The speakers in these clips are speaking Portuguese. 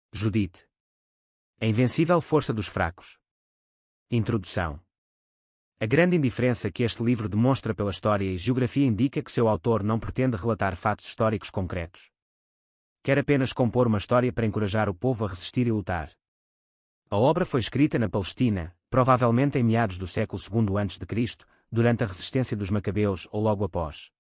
Judite. A invencível força dos fracos. Introdução. A grande indiferença que este livro demonstra pela história e geografia indica que seu autor não pretende relatar fatos históricos concretos. Quer apenas compor uma história para encorajar o povo a resistir e lutar. A obra foi escrita na Palestina, provavelmente em meados do século II a.C., durante a resistência dos Macabeus ou logo após.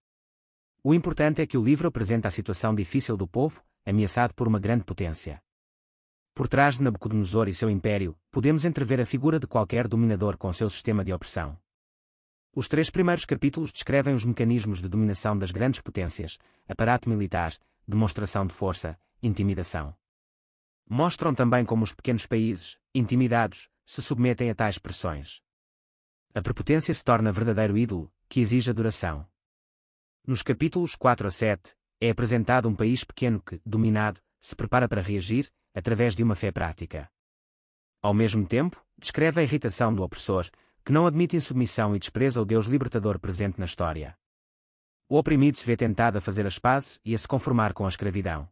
O importante é que o livro apresenta a situação difícil do povo, ameaçado por uma grande potência. Por trás de Nabucodonosor e seu império, podemos entrever a figura de qualquer dominador com seu sistema de opressão. Os 3 primeiros capítulos descrevem os mecanismos de dominação das grandes potências, aparato militar, demonstração de força, intimidação. Mostram também como os pequenos países, intimidados, se submetem a tais pressões. A prepotência se torna verdadeiro ídolo, que exige adoração. Nos capítulos 4 a 7, é apresentado um país pequeno que, dominado, se prepara para reagir, através de uma fé prática. Ao mesmo tempo, descreve a irritação do opressor, que não admite insubmissão e despreza o Deus libertador presente na história. O oprimido se vê tentado a fazer as pazes e a se conformar com a escravidão.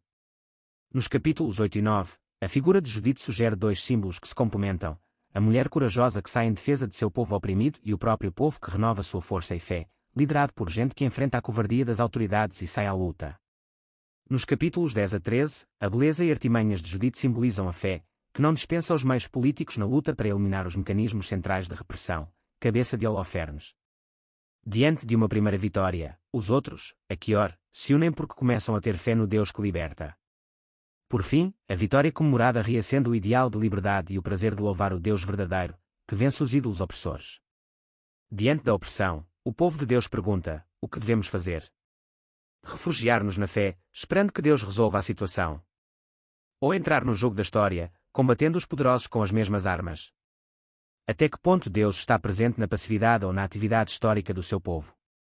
Nos capítulos 8 e 9, a figura de Judite sugere 2 símbolos que se complementam: a mulher corajosa que sai em defesa de seu povo oprimido e o próprio povo que renova sua força e fé, liderado por gente que enfrenta a covardia das autoridades e sai à luta. Nos capítulos 10 a 13, a beleza e artimanhas de Judite simbolizam a fé, que não dispensa os meios políticos na luta para eliminar os mecanismos centrais de repressão, cabeça de Holofernes. Diante de uma primeira vitória, os outros, Achior, se unem porque começam a ter fé no Deus que liberta. Por fim, a vitória comemorada reacende o ideal de liberdade e o prazer de louvar o Deus verdadeiro, que vence os ídolos opressores. Diante da opressão, o povo de Deus pergunta: o que devemos fazer? Refugiar-nos na fé, esperando que Deus resolva a situação? Ou entrar no jogo da história, combatendo os poderosos com as mesmas armas? Até que ponto Deus está presente na passividade ou na atividade histórica do seu povo?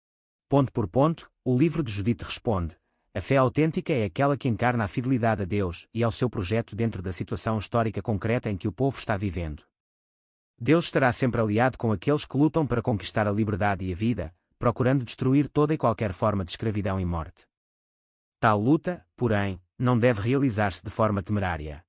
Ponto por ponto, o livro de Judite responde: a fé autêntica é aquela que encarna a fidelidade a Deus e ao seu projeto dentro da situação histórica concreta em que o povo está vivendo. Deus estará sempre aliado com aqueles que lutam para conquistar a liberdade e a vida, procurando destruir toda e qualquer forma de escravidão e morte. Tal luta, porém, não deve realizar-se de forma temerária.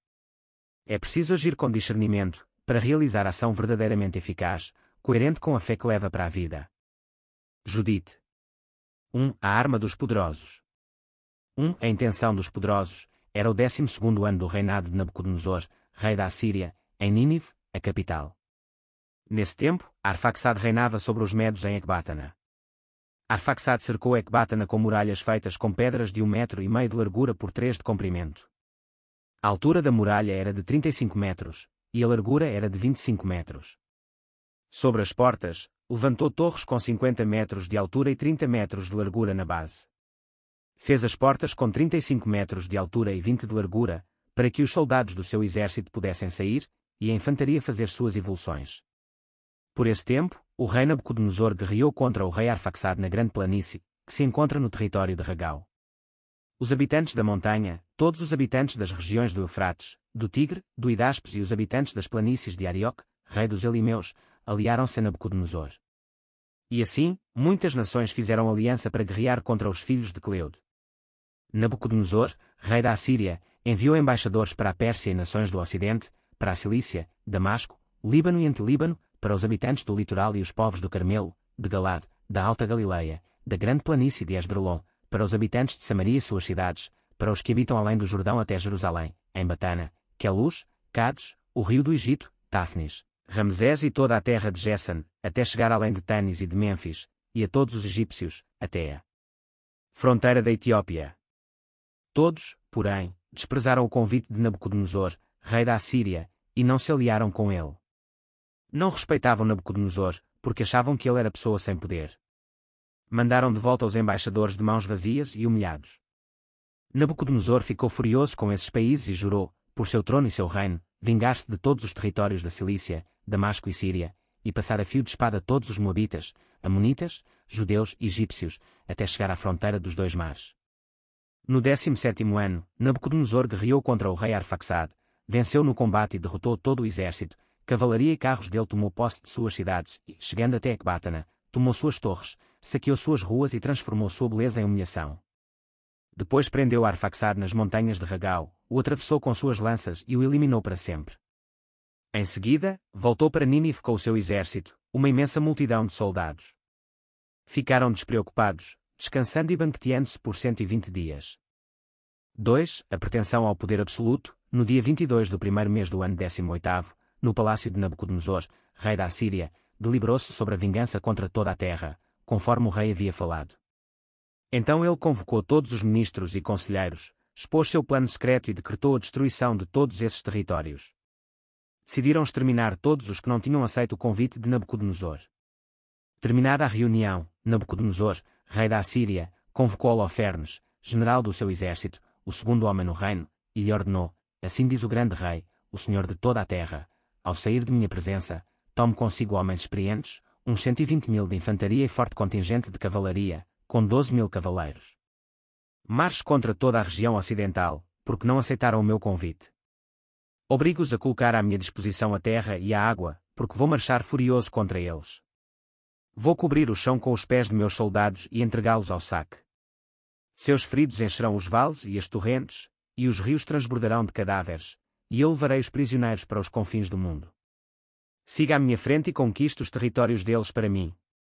É preciso agir com discernimento, para realizar ação verdadeiramente eficaz, coerente com a fé que leva para a vida. Judite. 1. A arma dos poderosos. 1. A intenção dos poderosos era o 12º ano do reinado de Nabucodonosor, rei da Assíria, em Nínive, a capital. Nesse tempo, Arfaxade reinava sobre os medos em Ecbátana. Arfaxade cercou Ecbátana com muralhas feitas com pedras de 1,5 metro de largura por 3 de comprimento. A altura da muralha era de 35 metros, e a largura era de 25 metros. Sobre as portas, levantou torres com 50 metros de altura e 30 metros de largura na base. Fez as portas com 35 metros de altura e 20 de largura, para que os soldados do seu exército pudessem sair, e a infantaria fazer suas evoluções. Por esse tempo, o rei Nabucodonosor guerreou contra o rei Arfaxade na grande planície, que se encontra no território de Ragau. Os habitantes da montanha, todos os habitantes das regiões do Eufrates, do Tigre, do Hidáspes e os habitantes das planícies de Arioque, rei dos Elimeus, aliaram-se a Nabucodonosor. E assim, muitas nações fizeram aliança para guerrear contra os filhos de Cleude. Nabucodonosor, rei da Assíria, enviou embaixadores para a Pérsia e nações do Ocidente, para a Cilícia, Damasco, Líbano e Antilíbano, para os habitantes do litoral e os povos do Carmelo, de Galade, da Alta Galileia, da grande planície de Esdrelon, para os habitantes de Samaria e suas cidades, para os que habitam além do Jordão até Jerusalém, em Batana, Queluz, Cades, o rio do Egito, Táfnis, Ramsés e toda a terra de Gessen, até chegar além de Tanis e de Mênfis, e a todos os egípcios, até a fronteira da Etiópia. Todos, porém, desprezaram o convite de Nabucodonosor, rei da Assíria, e não se aliaram com ele. Não respeitavam Nabucodonosor, porque achavam que ele era pessoa sem poder. Mandaram de volta os embaixadores de mãos vazias e humilhados. Nabucodonosor ficou furioso com esses países e jurou, por seu trono e seu reino, vingar-se de todos os territórios da Cilícia, Damasco e Síria, e passar a fio de espada todos os moabitas, amonitas, judeus e egípcios, até chegar à fronteira dos 2 mares. No 17º ano, Nabucodonosor guerreou contra o rei Arfaxade, venceu no combate e derrotou todo o exército, cavalaria e carros dele, tomou posse de suas cidades e, chegando até Ecbátana, tomou suas torres, saqueou suas ruas e transformou sua beleza em humilhação. Depois prendeu Arfaxad nas montanhas de Ragau, o atravessou com suas lanças e o eliminou para sempre. Em seguida, voltou para Nínive com o seu exército, uma imensa multidão de soldados. Ficaram despreocupados, descansando e banqueteando-se por 120 dias. 2. A pretensão ao poder absoluto. No dia 22 do primeiro mês do ano 18º, no palácio de Nabucodonosor, rei da Assíria, deliberou-se sobre a vingança contra toda a terra, conforme o rei havia falado. Então ele convocou todos os ministros e conselheiros, expôs seu plano secreto e decretou a destruição de todos esses territórios. Decidiram exterminar todos os que não tinham aceito o convite de Nabucodonosor. Terminada a reunião, Nabucodonosor, rei da Assíria, convocou Holofernes, general do seu exército, o segundo homem no reino, e lhe ordenou: assim diz o grande rei, o senhor de toda a terra, ao sair de minha presença, tome consigo homens experientes, uns 120.000 de infantaria e forte contingente de cavalaria, com 12.000 cavaleiros. Marche contra toda a região ocidental, porque não aceitaram o meu convite. Obrigo-os a colocar à minha disposição a terra e a água, porque vou marchar furioso contra eles. Vou cobrir o chão com os pés de meus soldados e entregá-los ao saque. Seus feridos encherão os vales e as torrentes, e os rios transbordarão de cadáveres, e eu levarei os prisioneiros para os confins do mundo. Siga à minha frente e conquiste os territórios deles para mim.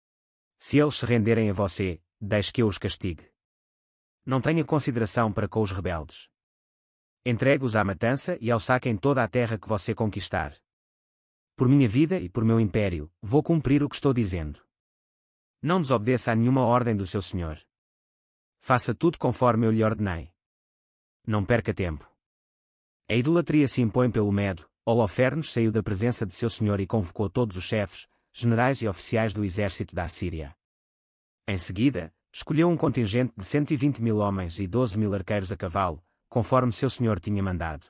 Se eles se renderem a você, deixe que eu os castigue. Não tenha consideração para com os rebeldes. Entregue-os à matança e ao saque em toda a terra que você conquistar. Por minha vida e por meu império, vou cumprir o que estou dizendo. Não desobedeça a nenhuma ordem do seu senhor. Faça tudo conforme eu lhe ordenei. Não perca tempo. A idolatria se impõe pelo medo. Holofernes saiu da presença de seu senhor e convocou todos os chefes, generais e oficiais do exército da Assíria. Em seguida, escolheu um contingente de 120.000 homens e 12.000 arqueiros a cavalo, conforme seu senhor tinha mandado.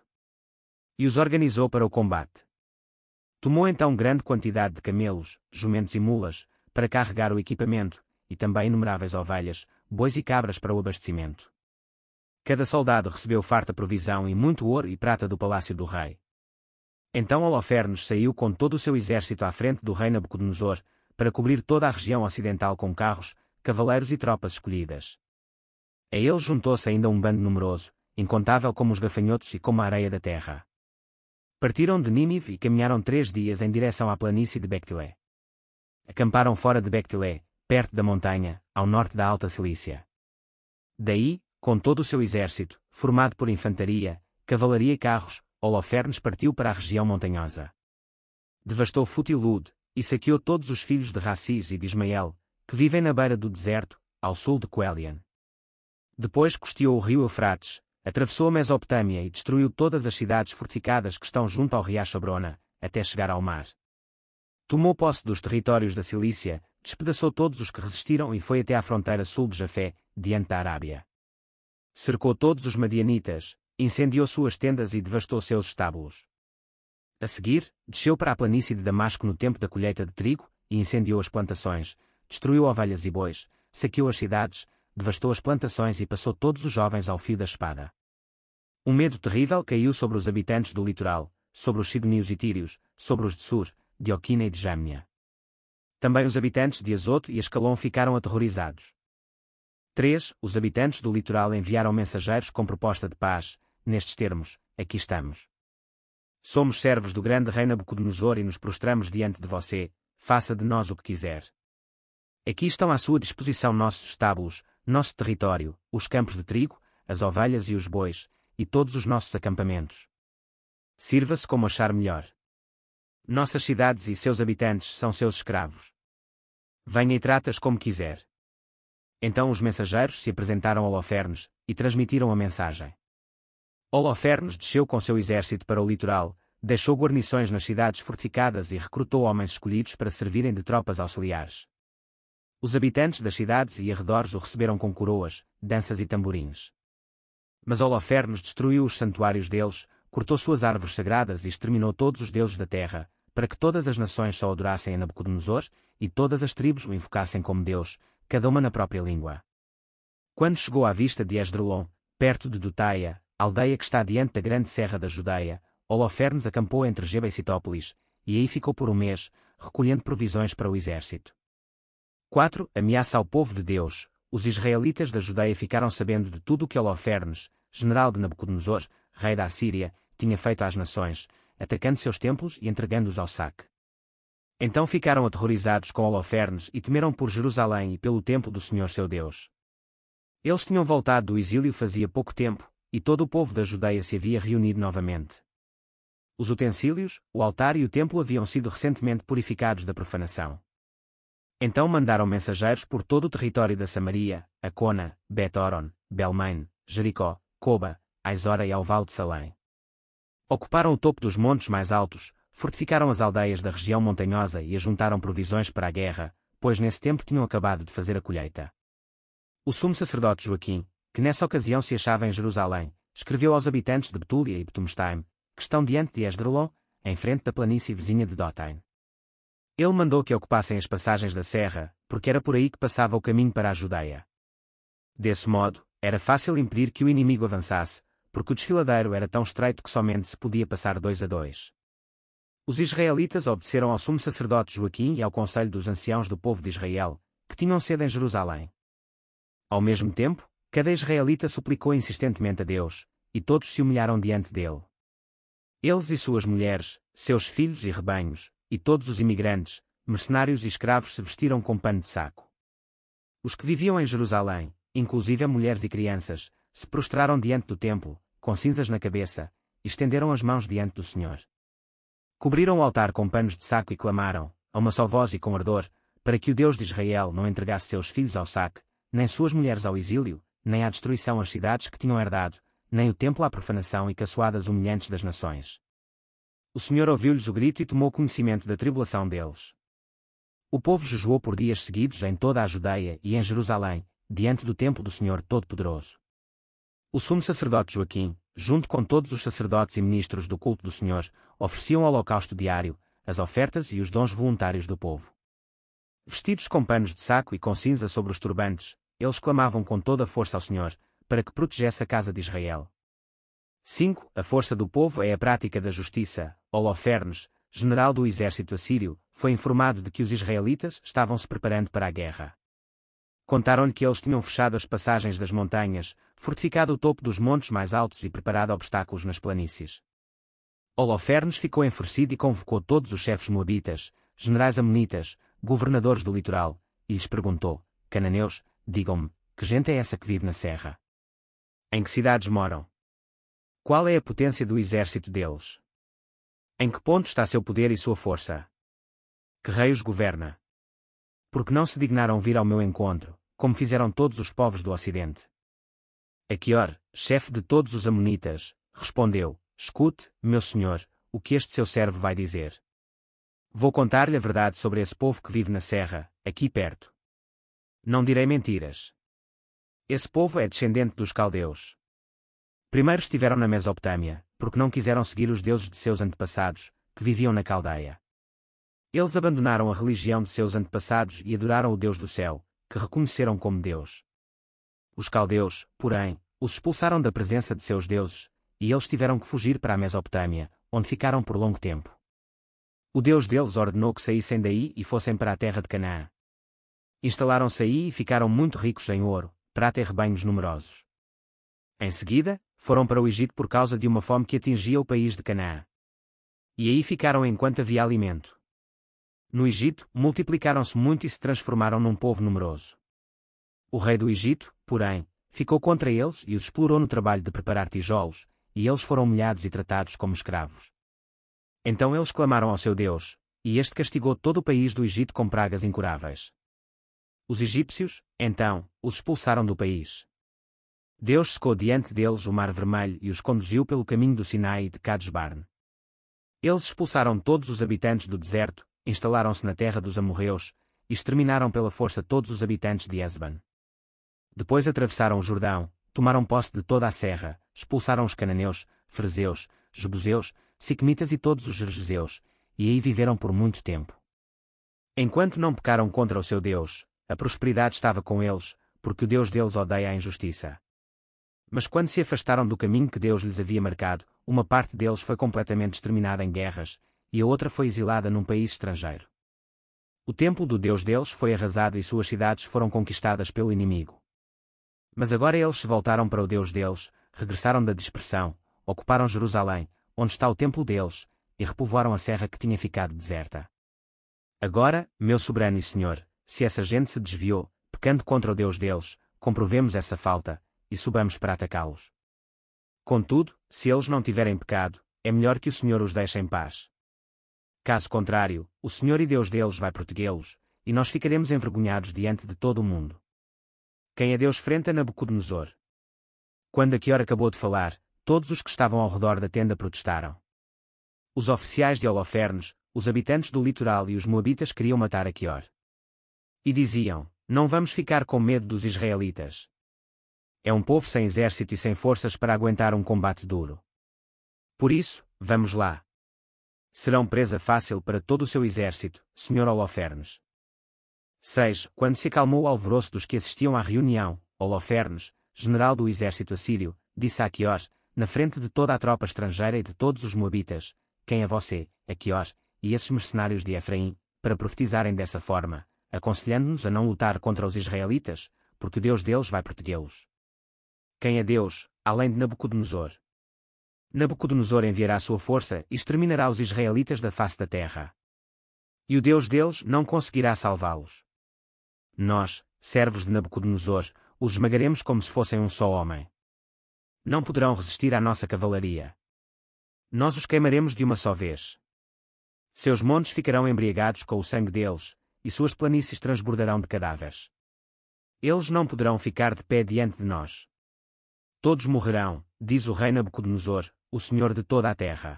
E os organizou para o combate. Tomou então grande quantidade de camelos, jumentos e mulas, para carregar o equipamento, e também inumeráveis ovelhas, bois e cabras para o abastecimento. Cada soldado recebeu farta provisão e muito ouro e prata do palácio do rei. Então Holofernes saiu com todo o seu exército à frente do rei Nabucodonosor, para cobrir toda a região ocidental com carros, cavaleiros e tropas escolhidas. A ele juntou-se ainda um bando numeroso, incontável como os gafanhotos e como a areia da terra. Partiram de Nínive e caminharam 3 dias em direção à planície de Bectilé. Acamparam fora de Bectilé, perto da montanha, ao norte da Alta Cilícia. Daí, com todo o seu exército, formado por infantaria, cavalaria e carros, Holofernes partiu para a região montanhosa. Devastou Fut-Ilud, e saqueou todos os filhos de Racis e de Ismael, que vivem na beira do deserto, ao sul de Coelian. Depois custeou o rio Eufrates, atravessou a Mesopotâmia e destruiu todas as cidades fortificadas que estão junto ao riacho Abrona, até chegar ao mar. Tomou posse dos territórios da Cilícia, despedaçou todos os que resistiram e foi até à fronteira sul de Jafé, diante da Arábia. Cercou todos os madianitas, incendiou suas tendas e devastou seus estábulos. A seguir, desceu para a planície de Damasco no tempo da colheita de trigo, e incendiou as plantações, destruiu ovelhas e bois, saqueou as cidades, devastou as plantações e passou todos os jovens ao fio da espada. Um medo terrível caiu sobre os habitantes do litoral, sobre os sidonios e tírios, sobre os de Sur, de Oquina e de Jâmnia. Também os habitantes de Azoto e Ascalon ficaram aterrorizados. 3. Os habitantes do litoral enviaram mensageiros com proposta de paz, nestes termos: aqui estamos. Somos servos do grande rei Nabucodonosor e nos prostramos diante de você, faça de nós o que quiser. Aqui estão à sua disposição nossos estábulos, nosso território, os campos de trigo, as ovelhas e os bois, e todos os nossos acampamentos. Sirva-se como achar melhor. Nossas cidades e seus habitantes são seus escravos. Venha e trata-as como quiser. Então os mensageiros se apresentaram a Holofernes, e transmitiram a mensagem. Holofernes desceu com seu exército para o litoral, deixou guarnições nas cidades fortificadas e recrutou homens escolhidos para servirem de tropas auxiliares. Os habitantes das cidades e arredores o receberam com coroas, danças e tamborins. Mas Holofernes destruiu os santuários deles, cortou suas árvores sagradas e exterminou todos os deuses da terra, para que todas as nações só adorassem a Nabucodonosor, e todas as tribos o invocassem como Deus, cada uma na própria língua. Quando chegou à vista de Esdrelon, perto de Dutaia, aldeia que está diante da grande serra da Judeia, Holofernes acampou entre Geba e Citópolis, e aí ficou por um mês, recolhendo provisões para o exército. 4. Ameaça ao povo de Deus. os israelitas da Judeia ficaram sabendo de tudo o que Holofernes, general de Nabucodonosor, rei da Assíria, tinha feito às nações, atacando seus templos e entregando-os ao saque. Então ficaram aterrorizados com Holofernes e temeram por Jerusalém e pelo templo do Senhor seu Deus. Eles tinham voltado do exílio fazia pouco tempo, e todo o povo da Judeia se havia reunido novamente. Os utensílios, o altar e o templo haviam sido recentemente purificados da profanação. Então mandaram mensageiros por todo o território da Samaria, Acona, Bet-Horon, Belmain, Jericó, Coba, Aizora e ao vale de Salém. Ocuparam o topo dos montes mais altos, fortificaram as aldeias da região montanhosa e ajuntaram provisões para a guerra, pois nesse tempo tinham acabado de fazer a colheita. O sumo sacerdote Joaquim, que nessa ocasião se achava em Jerusalém, escreveu aos habitantes de Betúlia e Betumestaim, que estão diante de Esdrelon, em frente da planície vizinha de Dotaim. Ele mandou que ocupassem as passagens da serra, porque era por aí que passava o caminho para a Judeia. Desse modo, era fácil impedir que o inimigo avançasse, porque o desfiladeiro era tão estreito que somente se podia passar 2 a 2. Os israelitas obedeceram ao sumo sacerdote Joaquim e ao conselho dos anciãos do povo de Israel, que tinham sede em Jerusalém. Ao mesmo tempo, cada israelita suplicou insistentemente a Deus, e todos se humilharam diante dele. Eles e suas mulheres, seus filhos e rebanhos, e todos os imigrantes, mercenários e escravos se vestiram com pano de saco. Os que viviam em Jerusalém, inclusive mulheres e crianças, se prostraram diante do templo, com cinzas na cabeça, e estenderam as mãos diante do Senhor. Cobriram o altar com panos de saco e clamaram, a uma só voz e com ardor, para que o Deus de Israel não entregasse seus filhos ao saque, nem suas mulheres ao exílio, nem à destruição as cidades que tinham herdado, nem o templo à profanação e caçoadas humilhantes das nações. O Senhor ouviu-lhes o grito e tomou conhecimento da tribulação deles. O povo jejuou por dias seguidos em toda a Judeia e em Jerusalém, diante do templo do Senhor Todo-Poderoso. O sumo sacerdote Joaquim, junto com todos os sacerdotes e ministros do culto do Senhor, ofereciam o holocausto diário, as ofertas e os dons voluntários do povo. Vestidos com panos de saco e com cinza sobre os turbantes, eles clamavam com toda a força ao Senhor, para que protegesse a casa de Israel. 5. A força do povo é a prática da justiça. Holofernes, general do exército assírio, foi informado de que os israelitas estavam se preparando para a guerra. Contaram-lhe que eles tinham fechado as passagens das montanhas, fortificado o topo dos montes mais altos e preparado obstáculos nas planícies. Holofernes ficou enfurecido e convocou todos os chefes moabitas, generais amonitas, governadores do litoral, e lhes perguntou: Cananeus, digam-me, que gente é essa que vive na serra? Em que cidades moram? Qual é a potência do exército deles? Em que ponto está seu poder e sua força? Que rei os governa? Porque não se dignaram vir ao meu encontro, como fizeram todos os povos do Ocidente. Aquior, chefe de todos os amonitas, respondeu: Escute, meu senhor, o que este seu servo vai dizer. Vou contar-lhe a verdade sobre esse povo que vive na serra, aqui perto. Não direi mentiras. Esse povo é descendente dos caldeus. Primeiro estiveram na Mesopotâmia, porque não quiseram seguir os deuses de seus antepassados, que viviam na Caldeia. Eles abandonaram a religião de seus antepassados e adoraram o Deus do céu, que reconheceram como Deus. Os caldeus, porém, os expulsaram da presença de seus deuses, e eles tiveram que fugir para a Mesopotâmia, onde ficaram por longo tempo. O Deus deles ordenou que saíssem daí e fossem para a terra de Canaã. Instalaram-se aí e ficaram muito ricos em ouro, prata e rebanhos numerosos. Em seguida, foram para o Egito por causa de uma fome que atingia o país de Canaã. E aí ficaram enquanto havia alimento. No Egito, multiplicaram-se muito e se transformaram num povo numeroso. O rei do Egito, porém, ficou contra eles e os explorou no trabalho de preparar tijolos, e eles foram humilhados e tratados como escravos. Então eles clamaram ao seu Deus, e este castigou todo o país do Egito com pragas incuráveis. Os egípcios, então, os expulsaram do país. Deus secou diante deles o Mar Vermelho e os conduziu pelo caminho do Sinai e de Cades-Barne. Eles expulsaram todos os habitantes do deserto, instalaram-se na terra dos amorreus, e exterminaram pela força todos os habitantes de Esban. Depois atravessaram o Jordão, tomaram posse de toda a serra, expulsaram os cananeus, ferezeus, jebuseus, siquemitas e todos os gergeseus, e aí viveram por muito tempo. Enquanto não pecaram contra o seu Deus, a prosperidade estava com eles, porque o Deus deles odeia a injustiça. Mas quando se afastaram do caminho que Deus lhes havia marcado, uma parte deles foi completamente exterminada em guerras, e a outra foi exilada num país estrangeiro. O templo do Deus deles foi arrasado e suas cidades foram conquistadas pelo inimigo. Mas agora eles se voltaram para o Deus deles, regressaram da dispersão, ocuparam Jerusalém, onde está o templo deles, e repovoaram a serra que tinha ficado deserta. Agora, meu soberano e Senhor, se essa gente se desviou, pecando contra o Deus deles, comprovemos essa falta, e subamos para atacá-los. Contudo, se eles não tiverem pecado, é melhor que o Senhor os deixe em paz. Caso contrário, o Senhor e Deus deles vai protegê-los, e nós ficaremos envergonhados diante de todo o mundo. Quem é Deus frente a Nabucodonosor? Quando Aquior acabou de falar, todos os que estavam ao redor da tenda protestaram. Os oficiais de Holofernes, os habitantes do litoral e os moabitas queriam matar Aquior. E diziam: não vamos ficar com medo dos israelitas. É um povo sem exército e sem forças para aguentar um combate duro. Por isso, vamos lá. Serão presa fácil para todo o seu exército, Sr. Holofernes. 6. Quando se acalmou o alvoroço dos que assistiam à reunião, Holofernes, general do exército assírio, disse a Aquior, na frente de toda a tropa estrangeira e de todos os moabitas: quem é você, Aquior, e esses mercenários de Efraim, para profetizarem dessa forma, aconselhando-nos a não lutar contra os israelitas, porque Deus deles vai protegê-los? Quem é Deus, além de Nabucodonosor? Nabucodonosor enviará sua força e exterminará os israelitas da face da terra. E o Deus deles não conseguirá salvá-los. Nós, servos de Nabucodonosor, os esmagaremos como se fossem um só homem. Não poderão resistir à nossa cavalaria. Nós os queimaremos de uma só vez. Seus montes ficarão embriagados com o sangue deles, e suas planícies transbordarão de cadáveres. Eles não poderão ficar de pé diante de nós. Todos morrerão, diz o rei Nabucodonosor, o Senhor de toda a terra.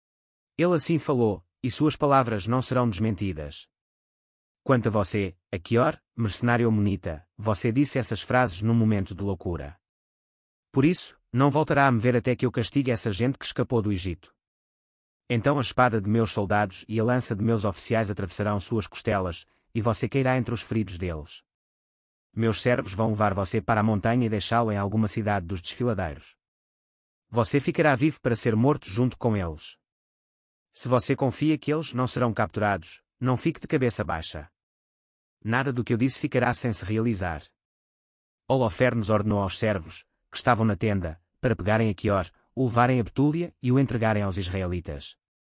Ele assim falou, e suas palavras não serão desmentidas. Quanto a você, Aquior, mercenário amonita, você disse essas frases num momento de loucura. Por isso, não voltará a me ver até que eu castigue essa gente que escapou do Egito. Então a espada de meus soldados e a lança de meus oficiais atravessarão suas costelas, e você cairá entre os feridos deles. Meus servos vão levar você para a montanha e deixá-lo em alguma cidade dos desfiladeiros. Você ficará vivo para ser morto junto com eles. Se você confia que eles não serão capturados, não fique de cabeça baixa. Nada do que eu disse ficará sem se realizar. Holofernes ordenou aos servos, que estavam na tenda, para pegarem Aquior, o levarem a Betúlia e o entregarem aos israelitas.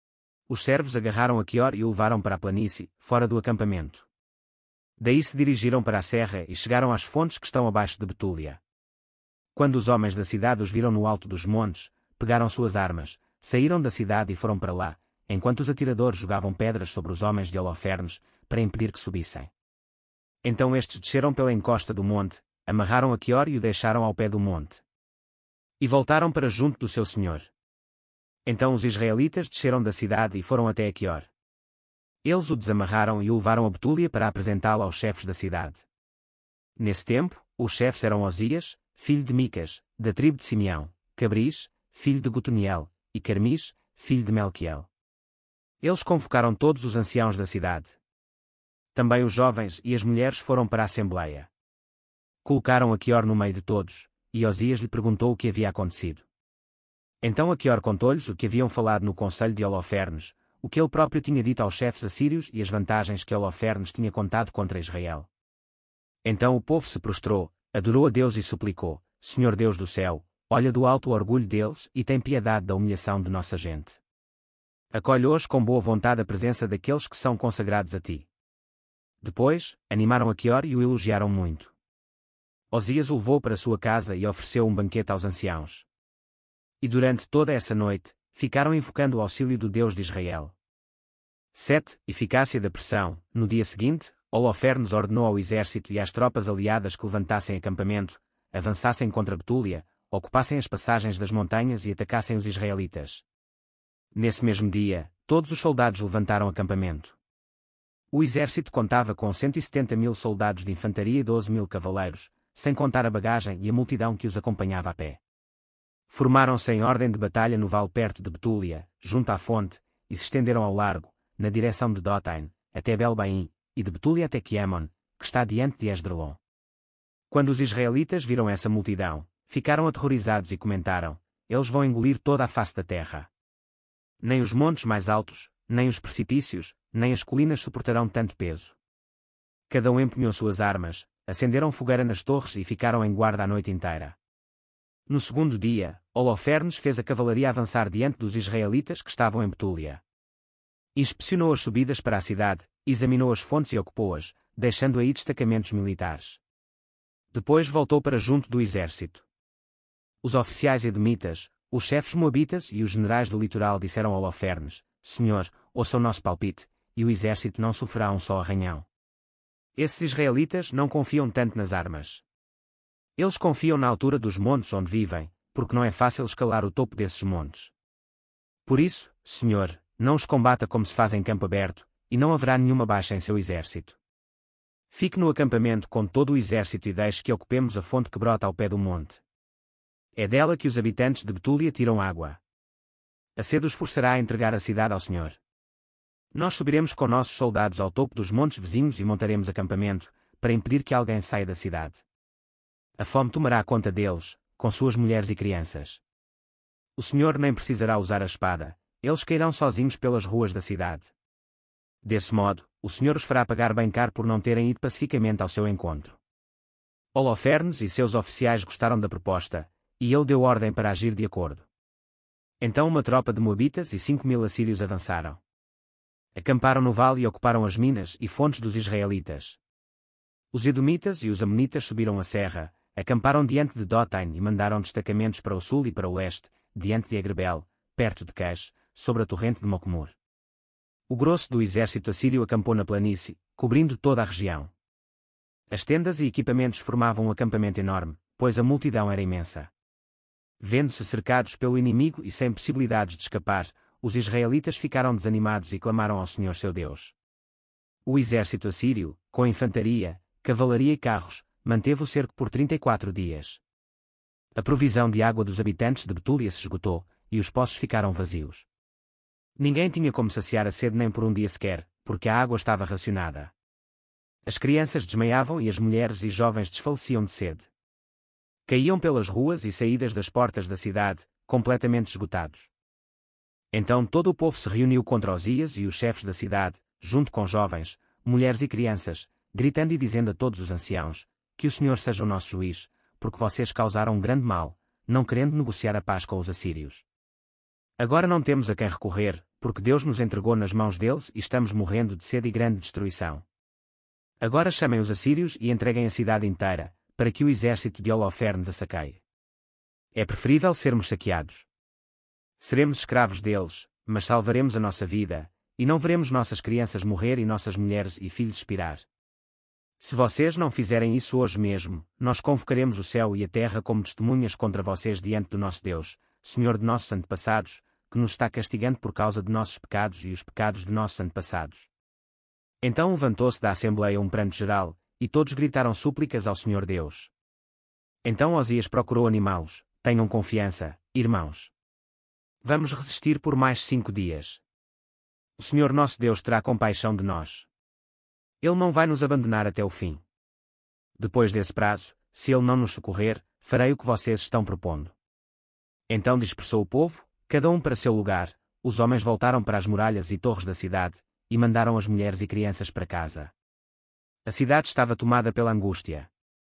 Os servos agarraram Aquior e o levaram para a planície, fora do acampamento. Daí se dirigiram para a serra e chegaram às fontes que estão abaixo de Betúlia. Quando os homens da cidade os viram no alto dos montes, pegaram suas armas, saíram da cidade e foram para lá, enquanto os atiradores jogavam pedras sobre os homens de Holofernes, para impedir que subissem. Então estes desceram pela encosta do monte, amarraram Aquior e o deixaram ao pé do monte. E voltaram para junto do seu senhor. Então os israelitas desceram da cidade e foram até Aquior. Eles o desamarraram e o levaram a Betúlia para apresentá-lo aos chefes da cidade. Nesse tempo, os chefes eram Osias, filho de Micas, da tribo de Simeão, Cabris, filho de Gutuniel, e Carmis, filho de Melquiel. Eles convocaram todos os anciãos da cidade. Também os jovens e as mulheres foram para a assembleia. Colocaram Aquior no meio de todos, e Osias lhe perguntou o que havia acontecido. Então Aquior contou-lhes o que haviam falado no conselho de Holofernes, o que ele próprio tinha dito aos chefes assírios e as vantagens que Holofernes tinha contado contra Israel. Então o povo se prostrou, adorou a Deus e suplicou: Senhor Deus do céu, olha do alto o orgulho deles e tem piedade da humilhação de nossa gente. Acolhe hoje com boa vontade a presença daqueles que são consagrados a ti. Depois, animaram Aquior e o elogiaram muito. Osias o levou para sua casa e ofereceu um banquete aos anciãos. E durante toda essa noite, ficaram invocando o auxílio do Deus de Israel. 7. Eficácia da pressão. No dia seguinte, Holofernes ordenou ao exército e às tropas aliadas que levantassem acampamento, avançassem contra Betúlia, ocupassem as passagens das montanhas e atacassem os israelitas. Nesse mesmo dia, todos os soldados levantaram acampamento. O exército contava com 170.000 soldados de infantaria e 12.000 cavaleiros, sem contar a bagagem e a multidão que os acompanhava a pé. Formaram-se em ordem de batalha no vale perto de Betúlia, junto à fonte, e se estenderam ao largo, na direção de Dotaim, até Belbaim, e de Betúlia até Quiemon, que está diante de Esdrelon. Quando os israelitas viram essa multidão, ficaram aterrorizados e comentaram: eles vão engolir toda a face da terra. Nem os montes mais altos, nem os precipícios, nem as colinas suportarão tanto peso. Cada um empunhou suas armas, acenderam fogueira nas torres e ficaram em guarda a noite inteira. No segundo dia, Holofernes fez a cavalaria avançar diante dos israelitas que estavam em Betúlia. Inspecionou as subidas para a cidade, examinou as fontes e ocupou-as, deixando aí destacamentos militares. Depois voltou para junto do exército. Os oficiais edomitas, os chefes moabitas e os generais do litoral disseram a Holofernes: Senhor, ouça o nosso palpite, e o exército não sofrerá um só arranhão. Esses israelitas não confiam tanto nas armas. Eles confiam na altura dos montes onde vivem, porque não é fácil escalar o topo desses montes. Por isso, Senhor, não os combata como se faz em campo aberto, e não haverá nenhuma baixa em seu exército. Fique no acampamento com todo o exército e deixe que ocupemos a fonte que brota ao pé do monte. É dela que os habitantes de Betúlia tiram água. A sede os forçará a entregar a cidade ao Senhor. Nós subiremos com nossos soldados ao topo dos montes vizinhos e montaremos acampamento, para impedir que alguém saia da cidade. A fome tomará conta deles, com suas mulheres e crianças. O Senhor nem precisará usar a espada, eles cairão sozinhos pelas ruas da cidade. Desse modo, o Senhor os fará pagar bem caro por não terem ido pacificamente ao seu encontro. Holofernes e seus oficiais gostaram da proposta, e ele deu ordem para agir de acordo. Então uma tropa de moabitas e 5.000 assírios avançaram. Acamparam no vale e ocuparam as minas e fontes dos israelitas. Os edomitas e os amonitas subiram a serra, acamparam diante de Dotaim e mandaram destacamentos para o sul e para o leste, diante de Egrebel, perto de Cash, sobre a torrente de Mocmur. O grosso do exército assírio acampou na planície, cobrindo toda a região. As tendas e equipamentos formavam um acampamento enorme, pois a multidão era imensa. Vendo-se cercados pelo inimigo e sem possibilidades de escapar, os israelitas ficaram desanimados e clamaram ao Senhor seu Deus. O exército assírio, com infantaria, cavalaria e carros, manteve o cerco por 34 dias. A provisão de água dos habitantes de Betúlia se esgotou, e os poços ficaram vazios. Ninguém tinha como saciar a sede nem por um dia sequer, porque a água estava racionada. As crianças desmaiavam e as mulheres e jovens desfaleciam de sede. Caíam pelas ruas e saídas das portas da cidade, completamente esgotados. Então todo o povo se reuniu contra Osias e os chefes da cidade, junto com jovens, mulheres e crianças, gritando e dizendo a todos os anciãos: que o Senhor seja o nosso juiz, porque vocês causaram um grande mal, não querendo negociar a paz com os assírios. Agora não temos a quem recorrer, porque Deus nos entregou nas mãos deles e estamos morrendo de sede e grande destruição. Agora chamem os assírios e entreguem a cidade inteira, para que o exército de Holofernes a saqueie. É preferível sermos saqueados. Seremos escravos deles, mas salvaremos a nossa vida, e não veremos nossas crianças morrer e nossas mulheres e filhos expirar. Se vocês não fizerem isso hoje mesmo, nós convocaremos o céu e a terra como testemunhas contra vocês diante do nosso Deus, Senhor de nossos antepassados, que nos está castigando por causa de nossos pecados e os pecados de nossos antepassados. Então levantou-se da assembleia um pranto geral, e todos gritaram súplicas ao Senhor Deus. Então Osias procurou animá-los: tenham confiança, irmãos. Vamos resistir por mais 5 dias. O Senhor nosso Deus terá compaixão de nós. Ele não vai nos abandonar até o fim. Depois desse prazo, se ele não nos socorrer, farei o que vocês estão propondo. Então dispersou o povo, cada um para seu lugar, os homens voltaram para as muralhas e torres da cidade, e mandaram as mulheres e crianças para casa. A cidade estava tomada pela angústia.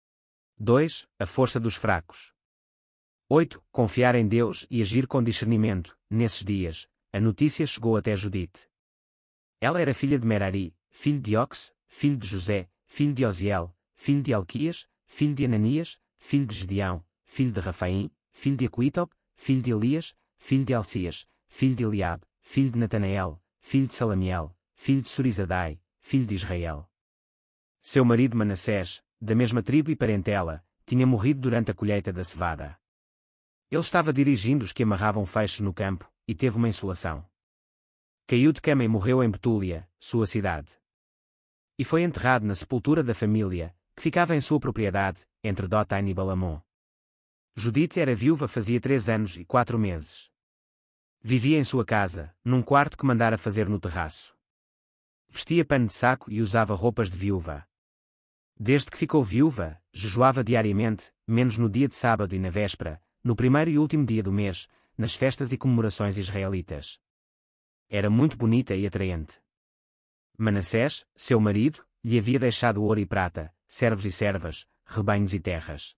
2. A força dos fracos. 8. Confiar em Deus e agir com discernimento. Nesses dias, a notícia chegou até Judite. Ela era filha de Merari, filho de Ox, filho de José, filho de Osiel, filho de Alquias, filho de Ananias, filho de Gedeão, filho de Rafaim, filho de Acuitob, filho de Elias, filho de Alcias, filho de Eliabe, filho de Natanael, filho de Salamiel, filho de Surizadai, filho de Israel. Seu marido Manassés, da mesma tribo e parentela, tinha morrido durante a colheita da cevada. Ele estava dirigindo os que amarravam feixes no campo, e teve uma insolação. Caiu de cama e morreu em Betúlia, sua cidade. E foi enterrado na sepultura da família, que ficava em sua propriedade, entre Dotaim e Balamon. Judite era viúva fazia 3 anos e 4 meses. Vivia em sua casa, num quarto que mandara fazer no terraço. Vestia pano de saco e usava roupas de viúva. Desde que ficou viúva, jejuava diariamente, menos no dia de sábado e na véspera, no primeiro e último dia do mês, nas festas e comemorações israelitas. Era muito bonita e atraente. Manassés, seu marido, lhe havia deixado ouro e prata, servos e servas, rebanhos e terras.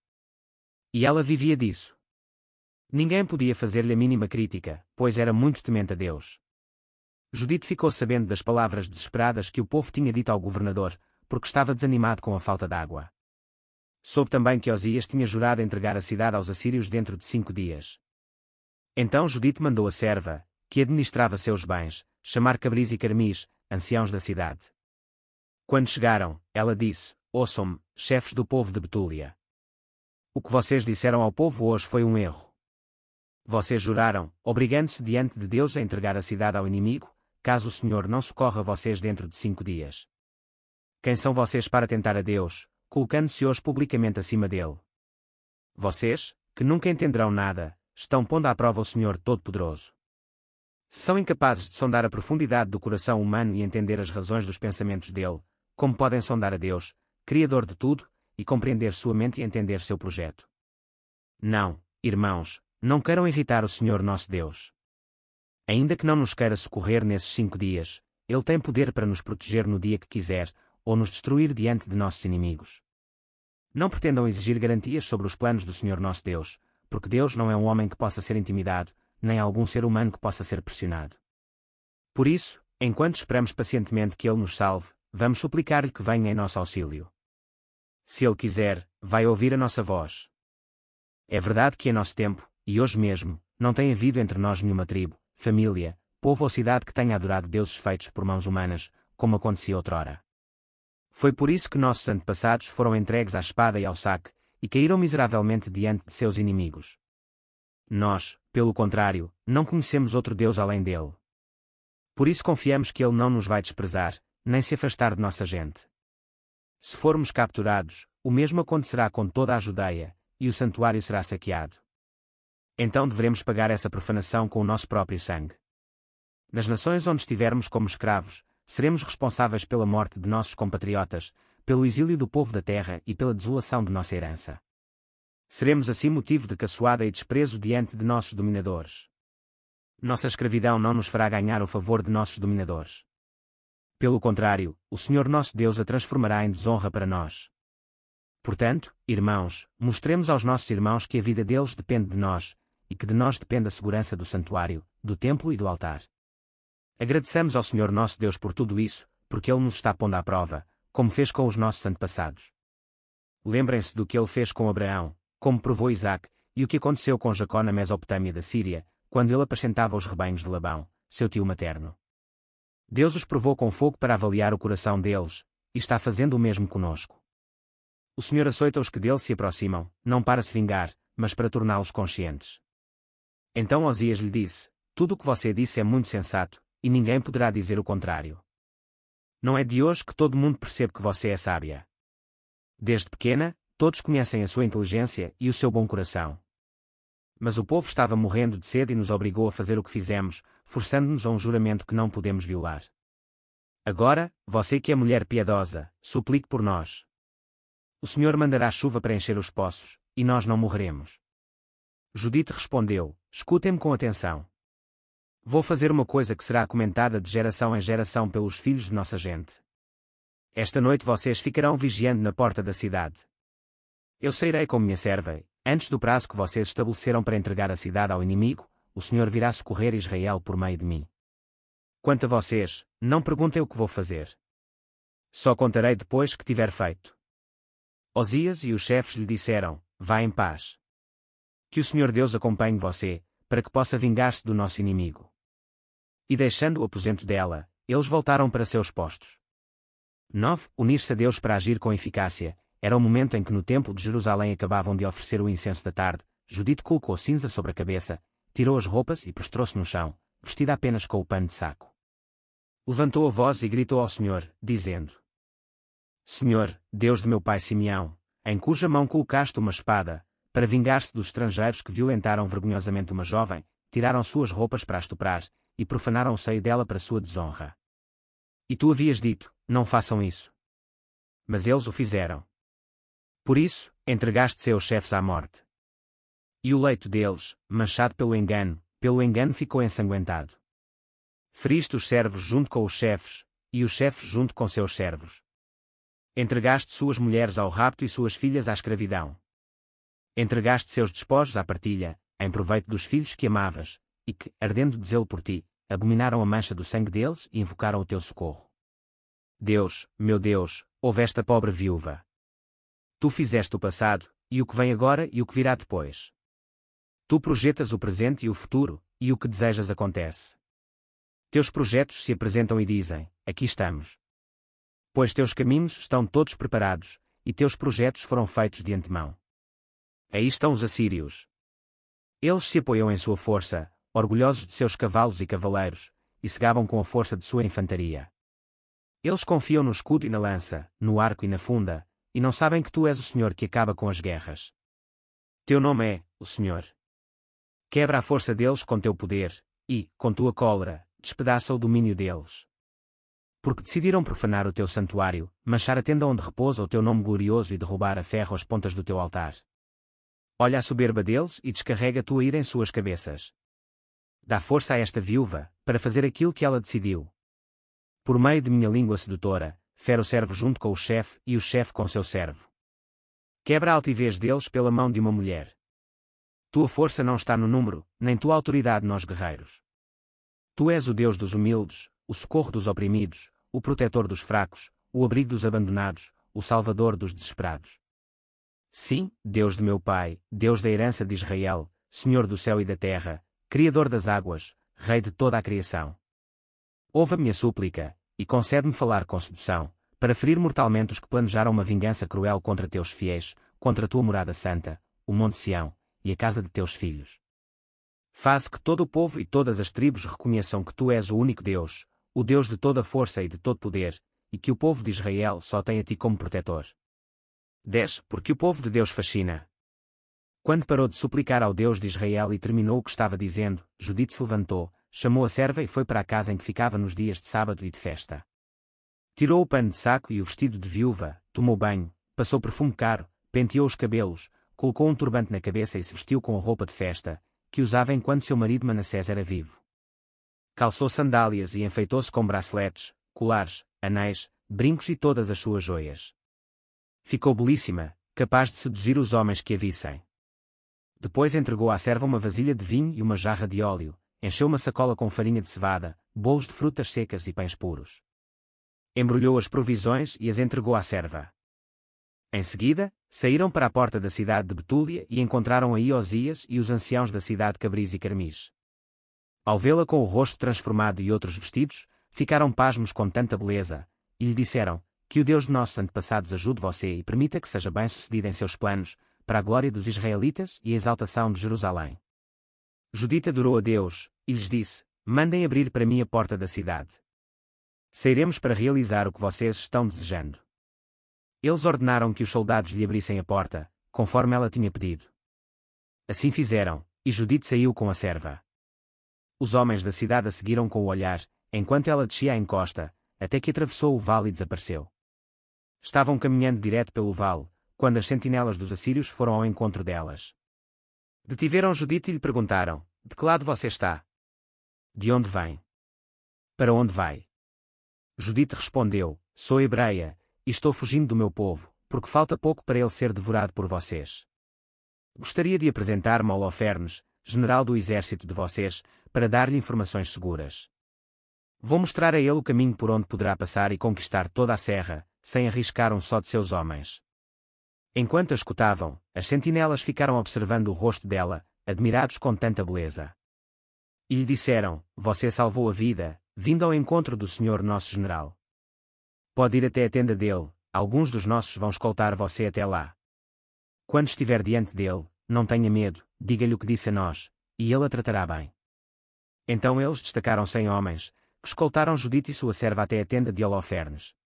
E ela vivia disso. Ninguém podia fazer-lhe a mínima crítica, pois era muito temente a Deus. Judite ficou sabendo das palavras desesperadas que o povo tinha dito ao governador, porque estava desanimado com a falta de água. Soube também que Osias tinha jurado entregar a cidade aos assírios dentro de 5 dias. Então Judite mandou a serva, que administrava seus bens, chamar Cabris e Carmis, anciãos da cidade. Quando chegaram, ela disse: ouçam-me, chefes do povo de Betúlia. O que vocês disseram ao povo hoje foi um erro. Vocês juraram, obrigando-se diante de Deus a entregar a cidade ao inimigo, caso o Senhor não socorra vocês dentro de 5 dias. Quem são vocês para tentar a Deus, colocando-se hoje publicamente acima dele? Vocês, que nunca entenderão nada, estão pondo à prova o Senhor Todo-Poderoso. Se são incapazes de sondar a profundidade do coração humano e entender as razões dos pensamentos dele, como podem sondar a Deus, Criador de tudo, e compreender sua mente e entender seu projeto? Não, irmãos, não queiram irritar o Senhor nosso Deus. Ainda que não nos queira socorrer nesses 5 dias, Ele tem poder para nos proteger no dia que quiser, ou nos destruir diante de nossos inimigos. Não pretendam exigir garantias sobre os planos do Senhor nosso Deus, porque Deus não é um homem que possa ser intimidado, nem algum ser humano que possa ser pressionado. Por isso, enquanto esperamos pacientemente que Ele nos salve, vamos suplicar-lhe que venha em nosso auxílio. Se Ele quiser, vai ouvir a nossa voz. É verdade que em nosso tempo, e hoje mesmo, não tem havido entre nós nenhuma tribo, família, povo ou cidade que tenha adorado deuses feitos por mãos humanas, como acontecia outrora. Foi por isso que nossos antepassados foram entregues à espada e ao saque, e caíram miseravelmente diante de seus inimigos. Nós, pelo contrário, não conhecemos outro Deus além dele. Por isso confiamos que Ele não nos vai desprezar, nem se afastar de nossa gente. Se formos capturados, o mesmo acontecerá com toda a Judeia, e o santuário será saqueado. Então deveremos pagar essa profanação com o nosso próprio sangue. Nas nações onde estivermos como escravos, seremos responsáveis pela morte de nossos compatriotas, pelo exílio do povo da terra e pela desolação de nossa herança. Seremos assim motivo de caçoada e desprezo diante de nossos dominadores. Nossa escravidão não nos fará ganhar o favor de nossos dominadores. Pelo contrário, o Senhor nosso Deus a transformará em desonra para nós. Portanto, irmãos, mostremos aos nossos irmãos que a vida deles depende de nós, e que de nós depende a segurança do santuário, do templo e do altar. Agradeçamos ao Senhor nosso Deus por tudo isso, porque Ele nos está pondo à prova, como fez com os nossos antepassados. Lembrem-se do que Ele fez com Abraão, como provou Isaque, e o que aconteceu com Jacó na Mesopotâmia da Síria, quando ele apacentava os rebanhos de Labão, seu tio materno. Deus os provou com fogo para avaliar o coração deles, e está fazendo o mesmo conosco. O Senhor açoita os que dele se aproximam, não para se vingar, mas para torná-los conscientes. Então Osias lhe disse: tudo o que você disse é muito sensato, e ninguém poderá dizer o contrário. Não é de hoje que todo mundo percebe que você é sábia. Desde pequena, todos conhecem a sua inteligência e o seu bom coração. Mas o povo estava morrendo de sede e nos obrigou a fazer o que fizemos, forçando-nos a um juramento que não podemos violar. Agora, você que é mulher piedosa, suplique por nós. O Senhor mandará chuva para encher os poços, e nós não morreremos. Judite respondeu: escutem-me com atenção. Vou fazer uma coisa que será comentada de geração em geração pelos filhos de nossa gente. Esta noite vocês ficarão vigiando na porta da cidade. Eu sairei com minha serva, antes do prazo que vocês estabeleceram para entregar a cidade ao inimigo, o Senhor virá socorrer Israel por meio de mim. Quanto a vocês, não perguntem o que vou fazer. Só contarei depois que tiver feito. Osias e os chefes lhe disseram: vá em paz. Que o Senhor Deus acompanhe você, para que possa vingar-se do nosso inimigo. E deixando o aposento dela, eles voltaram para seus postos. 9. Unir-se a Deus para agir com eficácia. Era o momento em que no templo de Jerusalém acabavam de oferecer o incenso da tarde. Judite colocou cinza sobre a cabeça, tirou as roupas e prostrou-se no chão, vestida apenas com o pano de saco. Levantou a voz e gritou ao Senhor, dizendo: Senhor, Deus de meu pai Simeão, em cuja mão colocaste uma espada, para vingar-se dos estrangeiros que violentaram vergonhosamente uma jovem, tiraram suas roupas para a estuprar, e profanaram o seio dela para sua desonra. E tu havias dito: não façam isso. Mas eles o fizeram. Por isso, entregaste seus chefes à morte. E o leito deles, manchado pelo engano ficou ensanguentado. Feriste os servos junto com os chefes, e os chefes junto com seus servos. Entregaste suas mulheres ao rapto e suas filhas à escravidão. Entregaste seus despojos à partilha, em proveito dos filhos que amavas, e que, ardendo de zelo por ti, abominaram a mancha do sangue deles e invocaram o teu socorro. Deus, meu Deus, ouve esta pobre viúva. Tu fizeste o passado, e o que vem agora e o que virá depois. Tu projetas o presente e o futuro, e o que desejas acontece. Teus projetos se apresentam e dizem: aqui estamos. Pois teus caminhos estão todos preparados, e teus projetos foram feitos de antemão. Aí estão os assírios. Eles se apoiam em sua força, orgulhosos de seus cavalos e cavaleiros, e se gabam com a força de sua infantaria. Eles confiam no escudo e na lança, no arco e na funda, e não sabem que tu és o Senhor que acaba com as guerras. Teu nome é, o Senhor. Quebra a força deles com teu poder, e, com tua cólera, despedaça o domínio deles. Porque decidiram profanar o teu santuário, manchar a tenda onde repousa o teu nome glorioso e derrubar a ferro as pontas do teu altar. Olha a soberba deles e descarrega a tua ira em suas cabeças. Dá força a esta viúva, para fazer aquilo que ela decidiu. Por meio de minha língua sedutora, fere o servo junto com o chefe e o chefe com seu servo. Quebra a altivez deles pela mão de uma mulher. Tua força não está no número, nem tua autoridade nos guerreiros. Tu és o Deus dos humildes, o socorro dos oprimidos, o protetor dos fracos, o abrigo dos abandonados, o salvador dos desesperados. Sim, Deus de meu Pai, Deus da herança de Israel, Senhor do céu e da terra, Criador das águas, Rei de toda a criação. Ouve a minha súplica, e concede-me falar com sedução, para ferir mortalmente os que planejaram uma vingança cruel contra teus fiéis, contra a tua morada santa, o Monte Sião, e a casa de teus filhos. Faz que todo o povo e todas as tribos reconheçam que tu és o único Deus, o Deus de toda força e de todo poder, e que o povo de Israel só tem a ti como protetor. 10. Porque o povo de Deus fascina. Quando parou de suplicar ao Deus de Israel e terminou o que estava dizendo, Judite se levantou, chamou a serva e foi para a casa em que ficava nos dias de sábado e de festa. Tirou o pano de saco e o vestido de viúva, tomou banho, passou perfume caro, penteou os cabelos, colocou um turbante na cabeça e se vestiu com a roupa de festa, que usava enquanto seu marido Manassés era vivo. Calçou sandálias e enfeitou-se com braceletes, colares, anéis, brincos e todas as suas joias. Ficou belíssima, capaz de seduzir os homens que a vissem. Depois entregou à serva uma vasilha de vinho e uma jarra de óleo, encheu uma sacola com farinha de cevada, bolos de frutas secas e pães puros. Embrulhou as provisões e as entregou à serva. Em seguida, saíram para a porta da cidade de Betúlia e encontraram aí Osias e os anciãos da cidade Cabris e Carmis. Ao vê-la com o rosto transformado e outros vestidos, ficaram pasmos com tanta beleza, e lhe disseram: que o Deus de nossos antepassados ajude você e permita que seja bem-sucedido em seus planos, para a glória dos israelitas e a exaltação de Jerusalém. Judite adorou a Deus, e lhes disse: mandem abrir para mim a porta da cidade. Sairemos para realizar o que vocês estão desejando. Eles ordenaram que os soldados lhe abrissem a porta, conforme ela tinha pedido. Assim fizeram, e Judite saiu com a serva. Os homens da cidade a seguiram com o olhar, enquanto ela descia a encosta, até que atravessou o vale e desapareceu. Estavam caminhando direto pelo vale, quando as sentinelas dos assírios foram ao encontro delas. Detiveram Judite e lhe perguntaram: de que lado você está? De onde vem? Para onde vai? Judite respondeu: sou hebreia, e estou fugindo do meu povo, porque falta pouco para ele ser devorado por vocês. Gostaria de apresentar-me a Holofernes, general do exército de vocês, para dar-lhe informações seguras. Vou mostrar a ele o caminho por onde poderá passar e conquistar toda a serra, sem arriscar um só de seus homens. Enquanto a escutavam, as sentinelas ficaram observando o rosto dela, admirados com tanta beleza. E lhe disseram: você salvou a vida, vindo ao encontro do Senhor nosso general. Pode ir até a tenda dele, alguns dos nossos vão escoltar você até lá. Quando estiver diante dele, não tenha medo, diga-lhe o que disse a nós, e ele a tratará bem. Então eles destacaram 100 homens, que escoltaram Judite e sua serva até a tenda de Holofernes.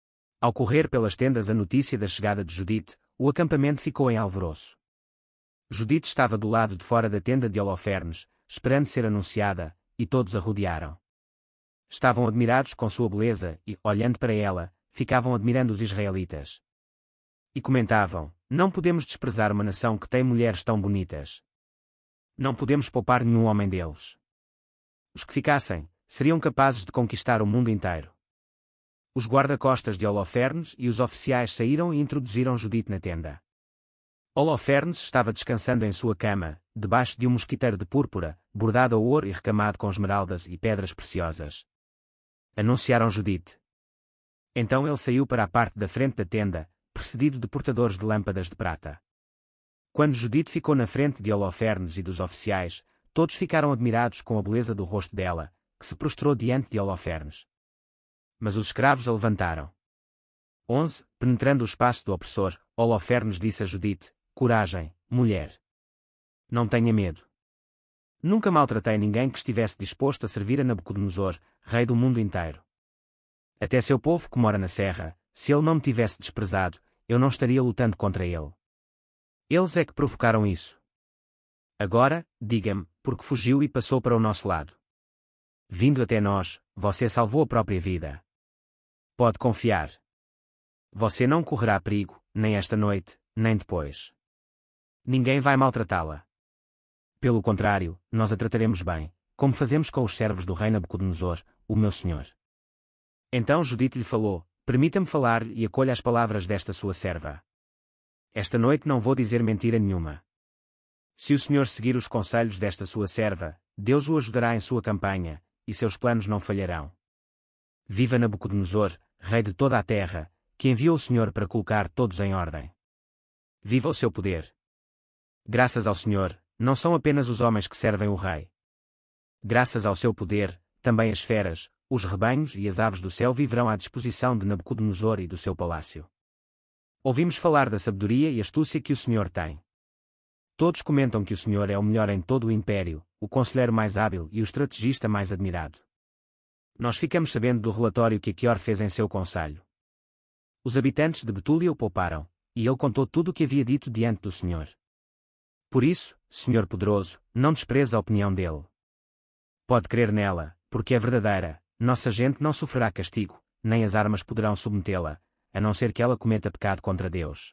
Ao correr pelas tendas a notícia da chegada de Judite, o acampamento ficou em alvoroço. Judite estava do lado de fora da tenda de Holofernes, esperando ser anunciada, e todos a rodearam. Estavam admirados com sua beleza e, olhando para ela, ficavam admirando os israelitas. E comentavam: não podemos desprezar uma nação que tem mulheres tão bonitas. Não podemos poupar nenhum homem deles. Os que ficassem, seriam capazes de conquistar o mundo inteiro. Os guarda-costas de Holofernes e os oficiais saíram e introduziram Judite na tenda. Holofernes estava descansando em sua cama, debaixo de um mosquiteiro de púrpura, bordado a ouro e recamado com esmeraldas e pedras preciosas. Anunciaram Judite. Então ele saiu para a parte da frente da tenda, precedido de portadores de lâmpadas de prata. Quando Judite ficou na frente de Holofernes e dos oficiais, todos ficaram admirados com a beleza do rosto dela, que se prostrou diante de Holofernes. Mas os escravos a levantaram. 11. Penetrando o espaço do opressor, Holofernes disse a Judite: coragem, mulher. Não tenha medo. Nunca maltratei ninguém que estivesse disposto a servir a Nabucodonosor, rei do mundo inteiro. Até seu povo que mora na serra, se ele não me tivesse desprezado, eu não estaria lutando contra ele. Eles é que provocaram isso. Agora, diga-me, porque fugiu e passou para o nosso lado. Vindo até nós, você salvou a própria vida. Pode confiar. Você não correrá perigo, nem esta noite, nem depois. Ninguém vai maltratá-la. Pelo contrário, nós a trataremos bem, como fazemos com os servos do rei Nabucodonosor, o meu senhor. Então Judite lhe falou: permita-me falar e acolha as palavras desta sua serva. Esta noite não vou dizer mentira nenhuma. Se o senhor seguir os conselhos desta sua serva, Deus o ajudará em sua campanha, e seus planos não falharão. Viva Nabucodonosor, rei de toda a terra, que enviou o Senhor para colocar todos em ordem. Viva o seu poder. Graças ao Senhor, não são apenas os homens que servem o rei. Graças ao seu poder, também as feras, os rebanhos e as aves do céu viverão à disposição de Nabucodonosor e do seu palácio. Ouvimos falar da sabedoria e astúcia que o Senhor tem. Todos comentam que o Senhor é o melhor em todo o império, o conselheiro mais hábil e o estrategista mais admirado. Nós ficamos sabendo do relatório que Aquior fez em seu conselho. Os habitantes de Betúlia o pouparam, e ele contou tudo o que havia dito diante do Senhor. Por isso, Senhor poderoso, não despreze a opinião dele. Pode crer nela, porque é verdadeira, nossa gente não sofrerá castigo, nem as armas poderão submetê-la, a não ser que ela cometa pecado contra Deus.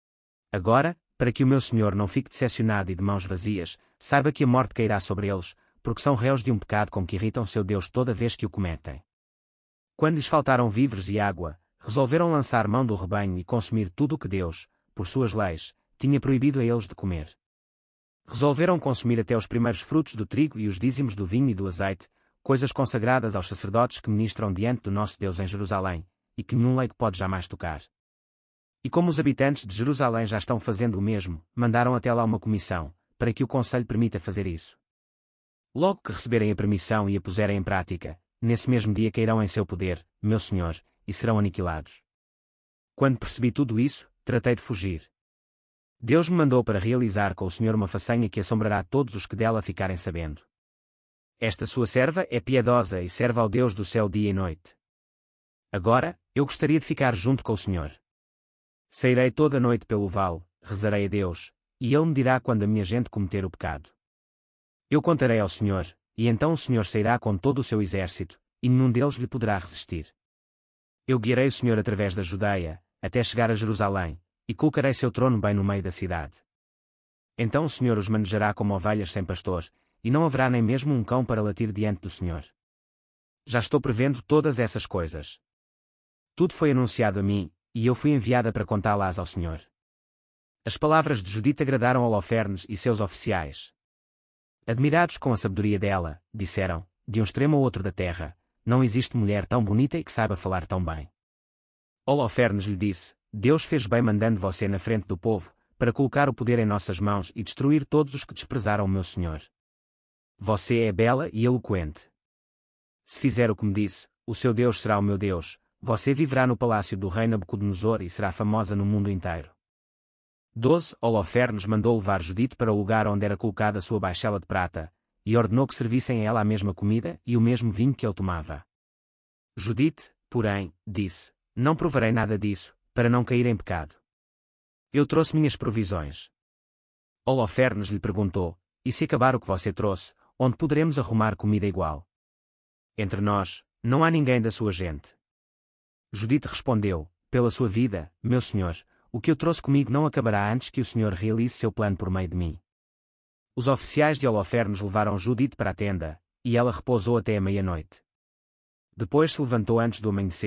Agora, para que o meu Senhor não fique decepcionado e de mãos vazias, saiba que a morte cairá sobre eles, porque são réus de um pecado com que irritam seu Deus toda vez que o cometem. Quando lhes faltaram víveres e água, resolveram lançar mão do rebanho e consumir tudo o que Deus, por suas leis, tinha proibido a eles de comer. Resolveram consumir até os primeiros frutos do trigo e os dízimos do vinho e do azeite, coisas consagradas aos sacerdotes que ministram diante do nosso Deus em Jerusalém, e que nenhum leigo pode jamais tocar. E como os habitantes de Jerusalém já estão fazendo o mesmo, mandaram até lá uma comissão, para que o conselho permita fazer isso. Logo que receberem a permissão e a puserem em prática, nesse mesmo dia cairão em seu poder, meu Senhor, e serão aniquilados. Quando percebi tudo isso, tratei de fugir. Deus me mandou para realizar com o Senhor uma façanha que assombrará todos os que dela ficarem sabendo. Esta sua serva é piedosa e serve ao Deus do céu dia e noite. Agora, eu gostaria de ficar junto com o Senhor. Sairei toda a noite pelo vale, rezarei a Deus, e Ele me dirá quando a minha gente cometer o pecado. Eu contarei ao Senhor, e então o Senhor sairá com todo o seu exército, e nenhum deles lhe poderá resistir. Eu guiarei o Senhor através da Judeia, até chegar a Jerusalém, e colocarei seu trono bem no meio da cidade. Então o Senhor os manejará como ovelhas sem pastor, e não haverá nem mesmo um cão para latir diante do Senhor. Já estou prevendo todas essas coisas. Tudo foi anunciado a mim, e eu fui enviada para contá-las ao Senhor. As palavras de Judite agradaram a Holofernes e seus oficiais. Admirados com a sabedoria dela, disseram, de um extremo ao outro da terra, não existe mulher tão bonita e que saiba falar tão bem. Holofernes lhe disse, Deus fez bem mandando você na frente do povo, para colocar o poder em nossas mãos e destruir todos os que desprezaram o meu Senhor. Você é bela e eloquente. Se fizer o que me disse, o seu Deus será o meu Deus, você viverá no palácio do rei Nabucodonosor e será famosa no mundo inteiro. 12. Holofernes mandou levar Judite para o lugar onde era colocada a sua baixela de prata, e ordenou que servissem a ela a mesma comida e o mesmo vinho que ele tomava. Judite, porém, disse, não provarei nada disso, para não cair em pecado. Eu trouxe minhas provisões. Holofernes lhe perguntou, e se acabar o que você trouxe, onde poderemos arrumar comida igual? Entre nós, não há ninguém da sua gente. Judite respondeu, pela sua vida, meu senhor, o que eu trouxe comigo não acabará antes que o Senhor realize seu plano por meio de mim. Os oficiais de Holofernes levaram Judite para a tenda, e ela repousou até a meia-noite. Depois se levantou antes do amanhecer,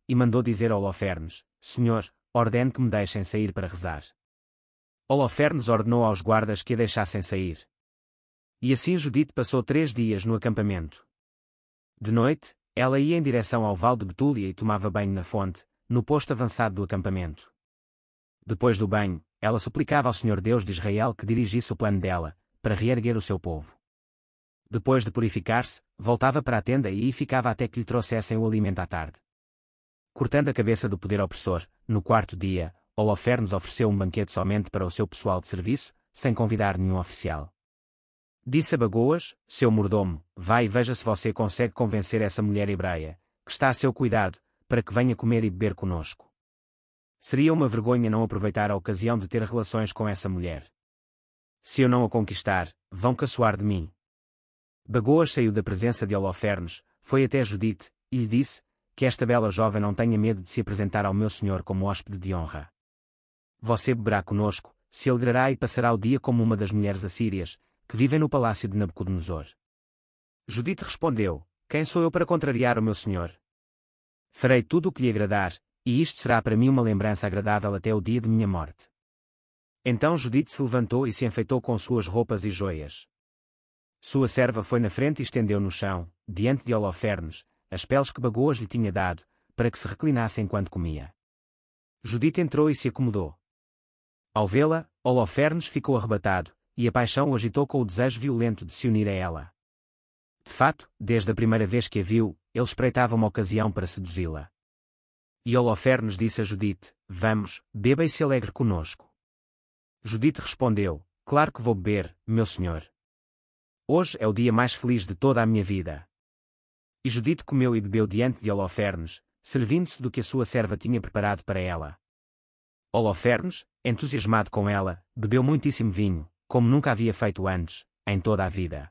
e mandou dizer a Holofernes: Senhor, ordene que me deixem sair para rezar. Holofernes ordenou aos guardas que a deixassem sair. E assim Judite passou 3 dias no acampamento. De noite, ela ia em direção ao vale de Betúlia e tomava banho na fonte, no posto avançado do acampamento. Depois do banho, ela suplicava ao Senhor Deus de Israel que dirigisse o plano dela, para reerguer o seu povo. Depois de purificar-se, voltava para a tenda e ficava até que lhe trouxessem o alimento à tarde. Cortando a cabeça do poder opressor, no 4º dia, Holofernes ofereceu um banquete somente para o seu pessoal de serviço, sem convidar nenhum oficial. Disse a Bagoas, seu mordomo: vai e veja se você consegue convencer essa mulher hebreia, que está a seu cuidado, para que venha comer e beber conosco. Seria uma vergonha não aproveitar a ocasião de ter relações com essa mulher. Se eu não a conquistar, vão caçoar de mim. Bagoas saiu da presença de Holofernes, foi até Judite, e lhe disse: que esta bela jovem não tenha medo de se apresentar ao meu senhor como hóspede de honra. Você beberá conosco, se alegrará e passará o dia como uma das mulheres assírias, que vivem no palácio de Nabucodonosor. Judite respondeu: quem sou eu para contrariar o meu senhor? Farei tudo o que lhe agradar, e isto será para mim uma lembrança agradável até o dia de minha morte. Então Judite se levantou e se enfeitou com suas roupas e joias. Sua serva foi na frente e estendeu no chão, diante de Holofernes, as peles que Bagoas lhe tinha dado, para que se reclinasse enquanto comia. Judite entrou e se acomodou. Ao vê-la, Holofernes ficou arrebatado, e a paixão o agitou com o desejo violento de se unir a ela. De fato, desde a primeira vez que a viu, ele espreitava uma ocasião para seduzi-la. E Holofernes disse a Judite: vamos, beba e se alegre conosco. Judite respondeu: claro que vou beber, meu senhor. Hoje é o dia mais feliz de toda a minha vida. E Judite comeu e bebeu diante de Holofernes, servindo-se do que a sua serva tinha preparado para ela. Holofernes, entusiasmado com ela, bebeu muitíssimo vinho, como nunca havia feito antes, em toda a vida.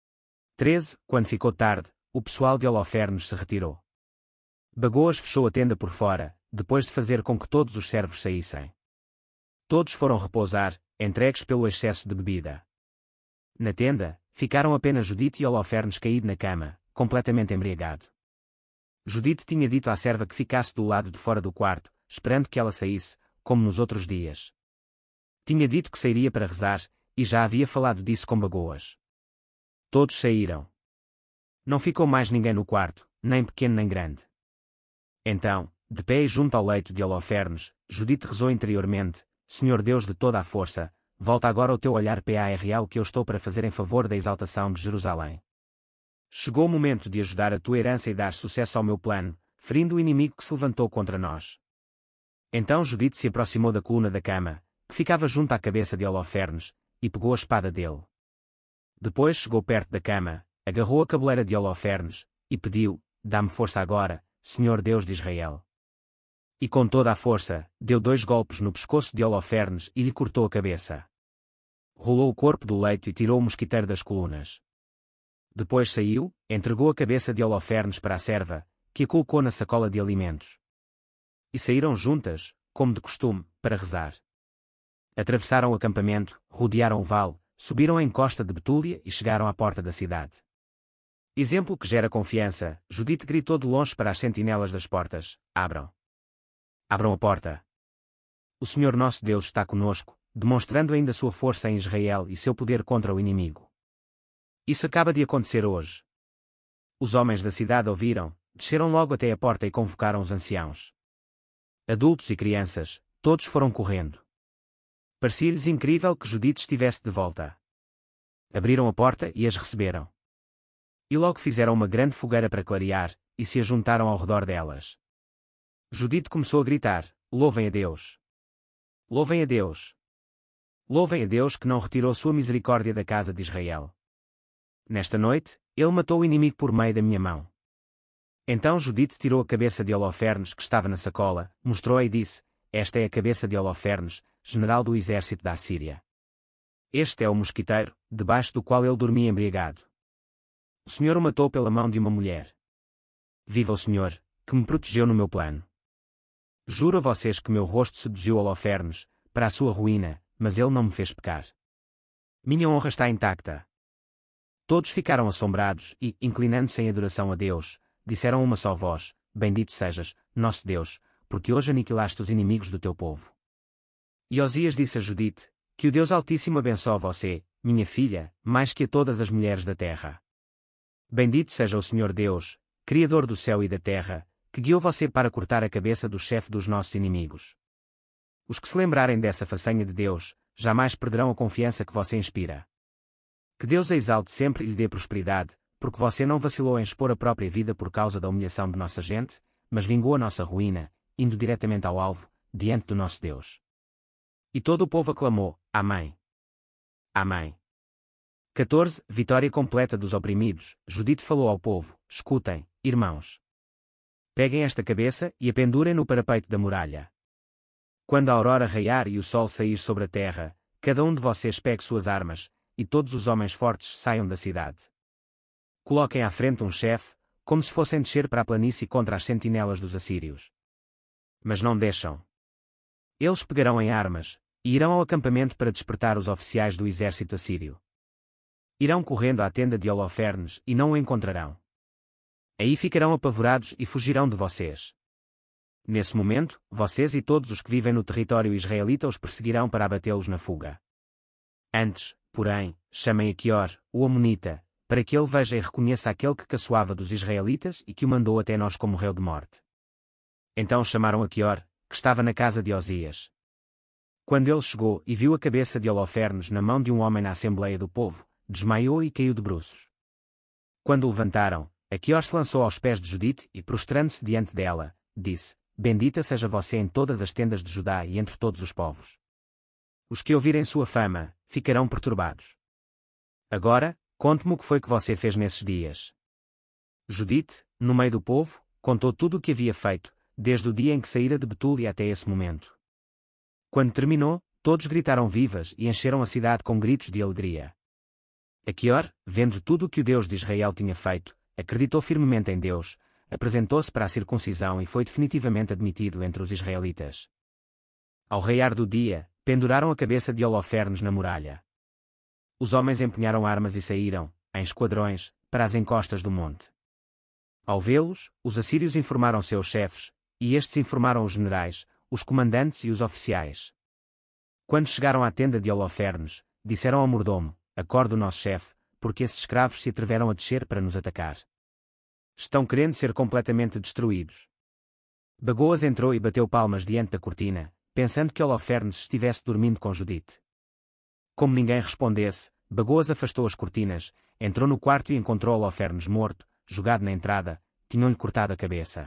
13. Quando ficou tarde, o pessoal de Holofernes se retirou. Bagoas fechou a tenda por fora, depois de fazer com que todos os servos saíssem. Todos foram repousar, entregues pelo excesso de bebida. Na tenda, ficaram apenas Judite e Holofernes caído na cama, completamente embriagado. Judite tinha dito à serva que ficasse do lado de fora do quarto, esperando que ela saísse, como nos outros dias. Tinha dito que sairia para rezar, e já havia falado disso com Bagoas. Todos saíram. Não ficou mais ninguém no quarto, nem pequeno nem grande. Então, de pé e junto ao leito de Holofernes, Judite rezou interiormente: Senhor Deus de toda a força, volta agora o teu olhar para o que eu estou para fazer em favor da exaltação de Jerusalém. Chegou o momento de ajudar a tua herança e dar sucesso ao meu plano, ferindo o inimigo que se levantou contra nós. Então Judite se aproximou da coluna da cama, que ficava junto à cabeça de Holofernes, e pegou a espada dele. Depois chegou perto da cama, agarrou a cabeleira de Holofernes, e pediu: dá-me força agora, Senhor Deus de Israel. E com toda a força, deu 2 golpes no pescoço de Holofernes e lhe cortou a cabeça. Rolou o corpo do leito e tirou o mosquiteiro das colunas. Depois saiu, entregou a cabeça de Holofernes para a serva, que a colocou na sacola de alimentos. E saíram juntas, como de costume, para rezar. Atravessaram o acampamento, rodearam o vale, subiram a encosta de Betúlia e chegaram à porta da cidade. Exemplo que gera confiança, Judite gritou de longe para as sentinelas das portas: abram. Abram a porta. O Senhor nosso Deus está conosco, demonstrando ainda sua força em Israel e seu poder contra o inimigo. Isso acaba de acontecer hoje. Os homens da cidade ouviram, desceram logo até a porta e convocaram os anciãos. Adultos e crianças, todos foram correndo. Parecia-lhes incrível que Judite estivesse de volta. Abriram a porta e as receberam. E logo fizeram uma grande fogueira para clarear, e se ajuntaram ao redor delas. Judite começou a gritar: louvem a Deus! Louvem a Deus! Louvem a Deus que não retirou sua misericórdia da casa de Israel. Nesta noite, ele matou o inimigo por meio da minha mão. Então Judite tirou a cabeça de Holofernes que estava na sacola, mostrou-a e disse: esta é a cabeça de Holofernes, general do exército da Assíria. Este é o mosquiteiro, debaixo do qual ele dormia embriagado. O Senhor o matou pela mão de uma mulher. Viva o Senhor, que me protegeu no meu plano. Juro a vocês que meu rosto seduziu Holofernes, para a sua ruína, mas ele não me fez pecar. Minha honra está intacta. Todos ficaram assombrados e, inclinando-se em adoração a Deus, disseram uma só voz: bendito sejas, nosso Deus, porque hoje aniquilaste os inimigos do teu povo. E Osias disse a Judite, que o Deus Altíssimo abençoe você, minha filha, mais que a todas as mulheres da terra. Bendito seja o Senhor Deus, Criador do céu e da terra, que guiou você para cortar a cabeça do chefe dos nossos inimigos. Os que se lembrarem dessa façanha de Deus, jamais perderão a confiança que você inspira. Que Deus a exalte sempre e lhe dê prosperidade, porque você não vacilou em expor a própria vida por causa da humilhação de nossa gente, mas vingou a nossa ruína, indo diretamente ao alvo, diante do nosso Deus. E todo o povo aclamou, Amém. Amém. 14. Vitória completa dos oprimidos. Judite falou ao povo, escutem, irmãos. Peguem esta cabeça e a pendurem no parapeito da muralha. Quando a aurora raiar e o sol sair sobre a terra, cada um de vocês pegue suas armas, e todos os homens fortes saiam da cidade. Coloquem à frente um chefe, como se fossem descer para a planície contra as sentinelas dos assírios. Mas não deixam. Eles pegarão em armas, e irão ao acampamento para despertar os oficiais do exército assírio. Irão correndo à tenda de Holofernes e não o encontrarão. Aí ficarão apavorados e fugirão de vocês. Nesse momento, vocês e todos os que vivem no território israelita os perseguirão para abatê-los na fuga. Antes, porém, chamem Aquior, o Amonita, para que ele veja e reconheça aquele que caçoava dos israelitas e que o mandou até nós como réu de morte. Então chamaram Aquior, que estava na casa de Osias. Quando ele chegou e viu a cabeça de Holofernes na mão de um homem na assembleia do povo, desmaiou e caiu de bruços. Quando o levantaram, Aquior se lançou aos pés de Judite e, prostrando-se diante dela, disse, Bendita seja você em todas as tendas de Judá e entre todos os povos. Os que ouvirem sua fama, ficarão perturbados. Agora, conte-me o que foi que você fez nesses dias. Judite, no meio do povo, contou tudo o que havia feito, desde o dia em que saíra de Betúlia até esse momento. Quando terminou, todos gritaram vivas e encheram a cidade com gritos de alegria. Aquior, vendo tudo o que o Deus de Israel tinha feito, acreditou firmemente em Deus, apresentou-se para a circuncisão e foi definitivamente admitido entre os israelitas. Ao raiar do dia, penduraram a cabeça de Holofernes na muralha. Os homens empunharam armas e saíram, em esquadrões, para as encostas do monte. Ao vê-los, os assírios informaram seus chefes, e estes informaram os generais, os comandantes e os oficiais. Quando chegaram à tenda de Holofernes, disseram ao mordomo, acorde o nosso chefe, porque esses escravos se atreveram a descer para nos atacar. Estão querendo ser completamente destruídos. Bagoas entrou e bateu palmas diante da cortina, pensando que Holofernes estivesse dormindo com Judite. Como ninguém respondesse, Bagoas afastou as cortinas, entrou no quarto e encontrou Holofernes morto, jogado na entrada, tinham-lhe cortado a cabeça.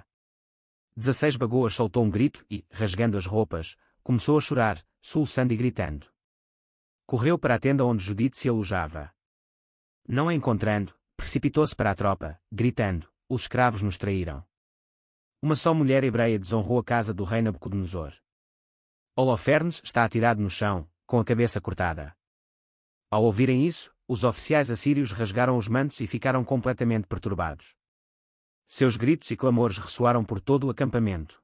16 Bagoas soltou um grito e, rasgando as roupas, começou a chorar, soluçando e gritando. Correu para a tenda onde Judite se alojava. Não a encontrando, precipitou-se para a tropa, gritando, os escravos nos traíram. Uma só mulher hebreia desonrou a casa do rei Nabucodonosor. Holofernes está atirado no chão, com a cabeça cortada. Ao ouvirem isso, os oficiais assírios rasgaram os mantos e ficaram completamente perturbados. Seus gritos e clamores ressoaram por todo o acampamento.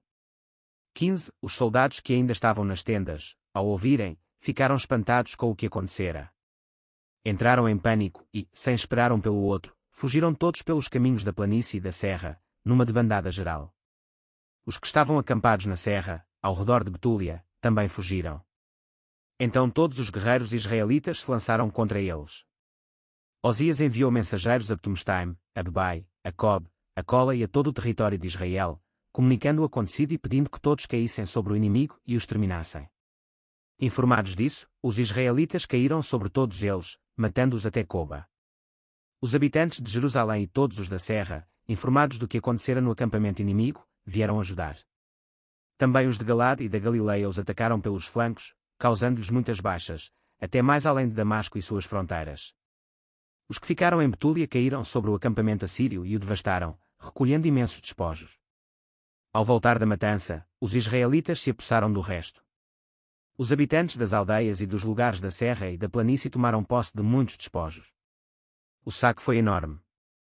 15 Os soldados que ainda estavam nas tendas, ao ouvirem, ficaram espantados com o que acontecera. Entraram em pânico e, sem esperar um pelo outro, fugiram todos pelos caminhos da planície e da serra, numa debandada geral. Os que estavam acampados na serra, ao redor de Betúlia, também fugiram. Então todos os guerreiros israelitas se lançaram contra eles. Osias enviou mensageiros a Betumestaim, a Bebai, a Cob, a Cola e a todo o território de Israel, comunicando o acontecido e pedindo que todos caíssem sobre o inimigo e os terminassem. Informados disso, os israelitas caíram sobre todos eles, matando-os até Coba. Os habitantes de Jerusalém e todos os da serra, informados do que acontecera no acampamento inimigo, vieram ajudar. Também os de Galade e da Galileia os atacaram pelos flancos, causando-lhes muitas baixas, até mais além de Damasco e suas fronteiras. Os que ficaram em Betúlia caíram sobre o acampamento assírio e o devastaram, recolhendo imensos despojos. Ao voltar da matança, os israelitas se apossaram do resto. Os habitantes das aldeias e dos lugares da serra e da planície tomaram posse de muitos despojos. O saque foi enorme.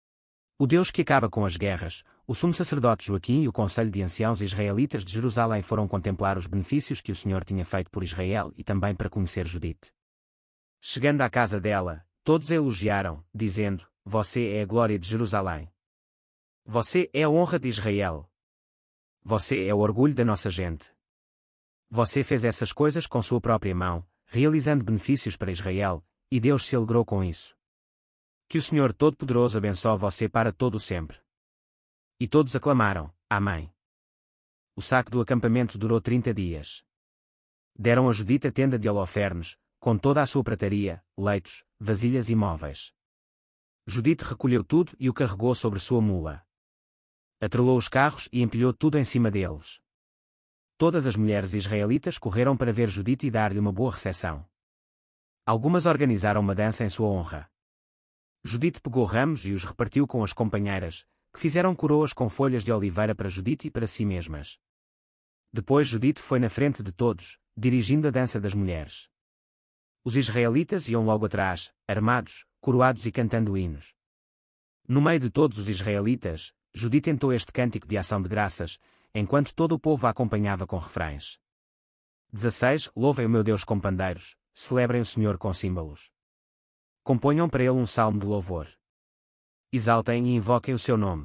O Deus que acaba com as guerras, o sumo sacerdote Joaquim e o conselho de anciãos israelitas de Jerusalém foram contemplar os benefícios que o Senhor tinha feito por Israel e também para conhecer Judite. Chegando à casa dela, todos a elogiaram, dizendo, Você é a glória de Jerusalém. Você é a honra de Israel. Você é o orgulho da nossa gente. Você fez essas coisas com sua própria mão, realizando benefícios para Israel, e Deus se alegrou com isso. Que o Senhor Todo-Poderoso abençoe você para todo o sempre. E todos aclamaram, Amém. O saque do acampamento durou 30 dias. Deram a Judite a tenda de Holofernes, com toda a sua prataria, leitos, vasilhas e móveis. Judite recolheu tudo e o carregou sobre sua mula. Atrelou os carros e empilhou tudo em cima deles. Todas as mulheres israelitas correram para ver Judite e dar-lhe uma boa recepção. Algumas organizaram uma dança em sua honra. Judite pegou ramos e os repartiu com as companheiras, que fizeram coroas com folhas de oliveira para Judite e para si mesmas. Depois Judite foi na frente de todos, dirigindo a dança das mulheres. Os israelitas iam logo atrás, armados, coroados e cantando hinos. No meio de todos os israelitas, Judite entoou este cântico de ação de graças, enquanto todo o povo a acompanhava com refrães. 16. Louvem o meu Deus com pandeiros, celebrem o Senhor com símbolos. Componham para ele um salmo de louvor. Exaltem e invoquem o seu nome.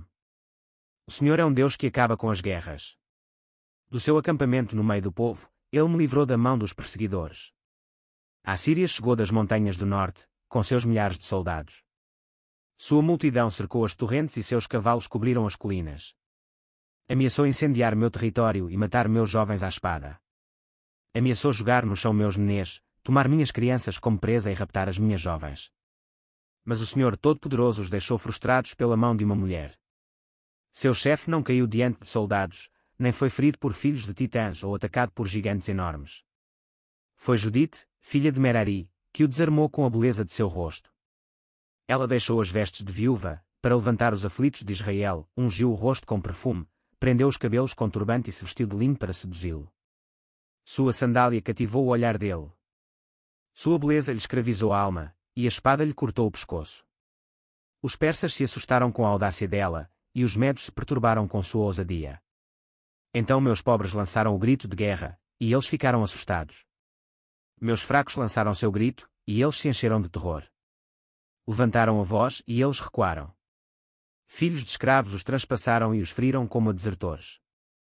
O Senhor é um Deus que acaba com as guerras. Do seu acampamento no meio do povo, ele me livrou da mão dos perseguidores. A Síria chegou das montanhas do norte, com seus milhares de soldados. Sua multidão cercou as torrentes e seus cavalos cobriram as colinas. Ameaçou incendiar meu território e matar meus jovens à espada. Ameaçou jogar no chão meus nenês, tomar minhas crianças como presa e raptar as minhas jovens. Mas o Senhor Todo-Poderoso os deixou frustrados pela mão de uma mulher. Seu chefe não caiu diante de soldados, nem foi ferido por filhos de titãs ou atacado por gigantes enormes. Foi Judite, filha de Merari, que o desarmou com a beleza de seu rosto. Ela deixou as vestes de viúva, para levantar os aflitos de Israel, ungiu o rosto com perfume, prendeu os cabelos com turbante e se vestiu de linho para seduzi-lo. Sua sandália cativou o olhar dele. Sua beleza lhe escravizou a alma, e a espada lhe cortou o pescoço. Os persas se assustaram com a audácia dela, e os medos se perturbaram com sua ousadia. Então meus pobres lançaram o grito de guerra, e eles ficaram assustados. Meus fracos lançaram seu grito, e eles se encheram de terror. Levantaram a voz e eles recuaram. Filhos de escravos os transpassaram e os feriram como a desertores.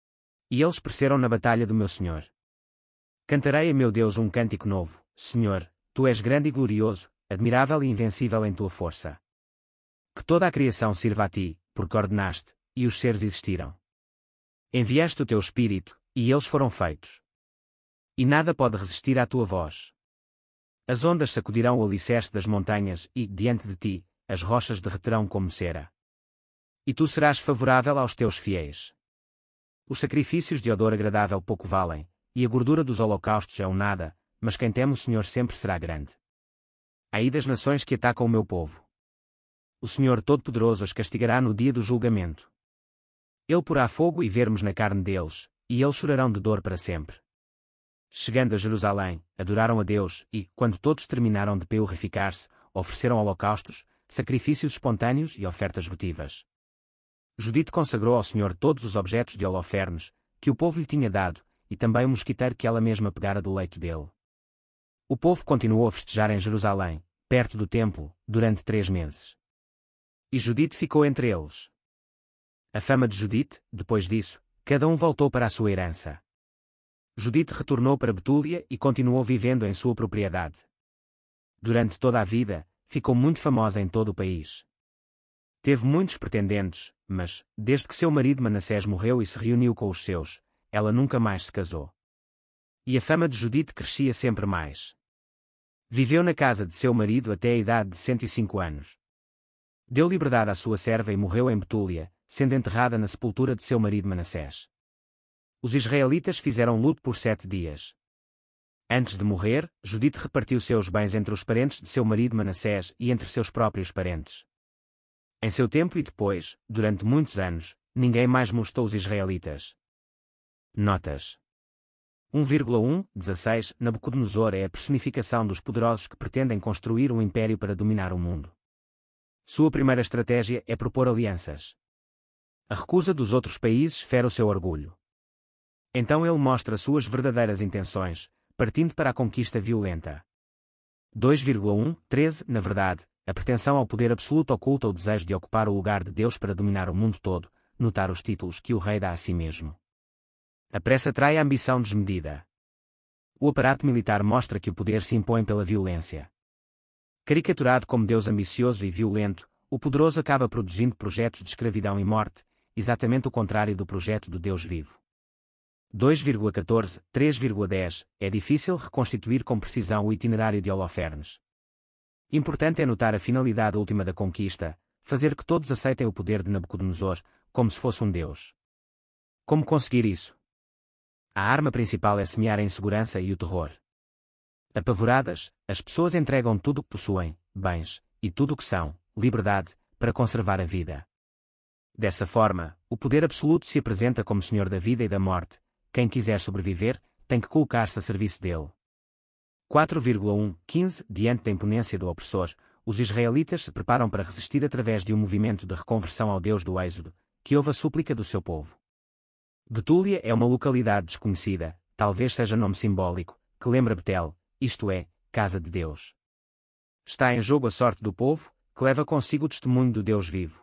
E eles pereceram na batalha do meu Senhor. Cantarei a meu Deus um cântico novo, Senhor, tu és grande e glorioso, admirável e invencível em tua força. Que toda a criação sirva a ti, porque ordenaste, e os seres existiram. Enviaste o teu Espírito, e eles foram feitos. E nada pode resistir à tua voz. As ondas sacudirão o alicerce das montanhas e, diante de ti, as rochas derreterão como cera. E tu serás favorável aos teus fiéis. Os sacrifícios de odor agradável pouco valem, e a gordura dos holocaustos é um nada, mas quem teme o Senhor sempre será grande. Ai das nações que atacam o meu povo. O Senhor Todo-Poderoso as castigará no dia do julgamento. Ele porá fogo e vermes na carne deles, e eles chorarão de dor para sempre. Chegando a Jerusalém, adoraram a Deus e, quando todos terminaram de purificar-se, ofereceram holocaustos, sacrifícios espontâneos e ofertas votivas. Judite consagrou ao Senhor todos os objetos de Holofernes, que o povo lhe tinha dado, e também o mosquiteiro que ela mesma pegara do leito dele. O povo continuou a festejar em Jerusalém, perto do templo, durante 3 meses. E Judite ficou entre eles. A fama de Judite, depois disso, cada um voltou para a sua herança. Judite retornou para Betúlia e continuou vivendo em sua propriedade. Durante toda a vida, ficou muito famosa em todo o país. Teve muitos pretendentes, mas, desde que seu marido Manassés morreu e se reuniu com os seus, ela nunca mais se casou. E a fama de Judite crescia sempre mais. Viveu na casa de seu marido até a idade de 105 anos. Deu liberdade à sua serva e morreu em Betúlia, sendo enterrada na sepultura de seu marido Manassés. Os israelitas fizeram luto por 7 dias. Antes de morrer, Judite repartiu seus bens entre os parentes de seu marido Manassés e entre seus próprios parentes. Em seu tempo e depois, durante muitos anos, ninguém mais molestou os israelitas. Notas 1,1:16 Nabucodonosor é a personificação dos poderosos que pretendem construir um império para dominar o mundo. Sua primeira estratégia é propor alianças. A recusa dos outros países fere o seu orgulho. Então ele mostra suas verdadeiras intenções, partindo para a conquista violenta. 2,1:13 Na verdade, a pretensão ao poder absoluto oculta o desejo de ocupar o lugar de Deus para dominar o mundo todo, notar os títulos que o rei dá a si mesmo. A pressa atrai a ambição desmedida. O aparato militar mostra que o poder se impõe pela violência. Caricaturado como Deus ambicioso e violento, o poderoso acaba produzindo projetos de escravidão e morte, exatamente o contrário do projeto do Deus vivo. 2,14, 3,10 É difícil reconstituir com precisão o itinerário de Holofernes. Importante é notar a finalidade última da conquista, fazer que todos aceitem o poder de Nabucodonosor, como se fosse um deus. Como conseguir isso? A arma principal é semear a insegurança e o terror. Apavoradas, as pessoas entregam tudo o que possuem, bens, e tudo o que são, liberdade, para conservar a vida. Dessa forma, o poder absoluto se apresenta como senhor da vida e da morte. Quem quiser sobreviver, tem que colocar-se a serviço dele. 4,15 Diante da imponência do opressor, os israelitas se preparam para resistir através de um movimento de reconversão ao Deus do Êxodo, que ouve a súplica do seu povo. Betúlia é uma localidade desconhecida, talvez seja nome simbólico, que lembra Betel, isto é, casa de Deus. Está em jogo a sorte do povo, que leva consigo o testemunho do Deus vivo.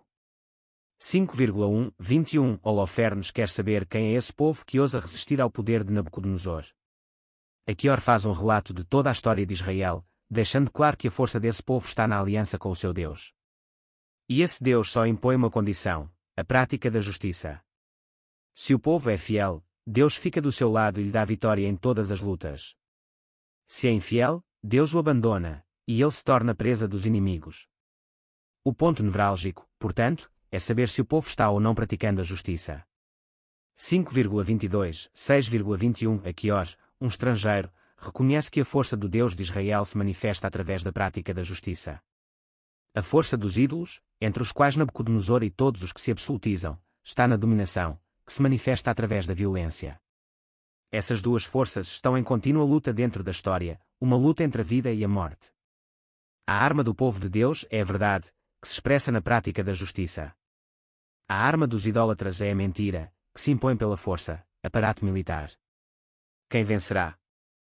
5,21 Holofernes quer saber quem é esse povo que ousa resistir ao poder de Nabucodonosor. Aquior faz um relato de toda a história de Israel, deixando claro que a força desse povo está na aliança com o seu Deus. E esse Deus só impõe uma condição: a prática da justiça. Se o povo é fiel, Deus fica do seu lado e lhe dá vitória em todas as lutas. Se é infiel, Deus o abandona, e ele se torna presa dos inimigos. O ponto nevrálgico, portanto, é saber se o povo está ou não praticando a justiça. 5,22, 6,21 Aquior, um estrangeiro, reconhece que a força do Deus de Israel se manifesta através da prática da justiça. A força dos ídolos, entre os quais Nabucodonosor e todos os que se absolutizam, está na dominação, que se manifesta através da violência. Essas duas forças estão em contínua luta dentro da história, uma luta entre a vida e a morte. A arma do povo de Deus é a verdade, que se expressa na prática da justiça. A arma dos idólatras é a mentira, que se impõe pela força, aparato militar. Quem vencerá?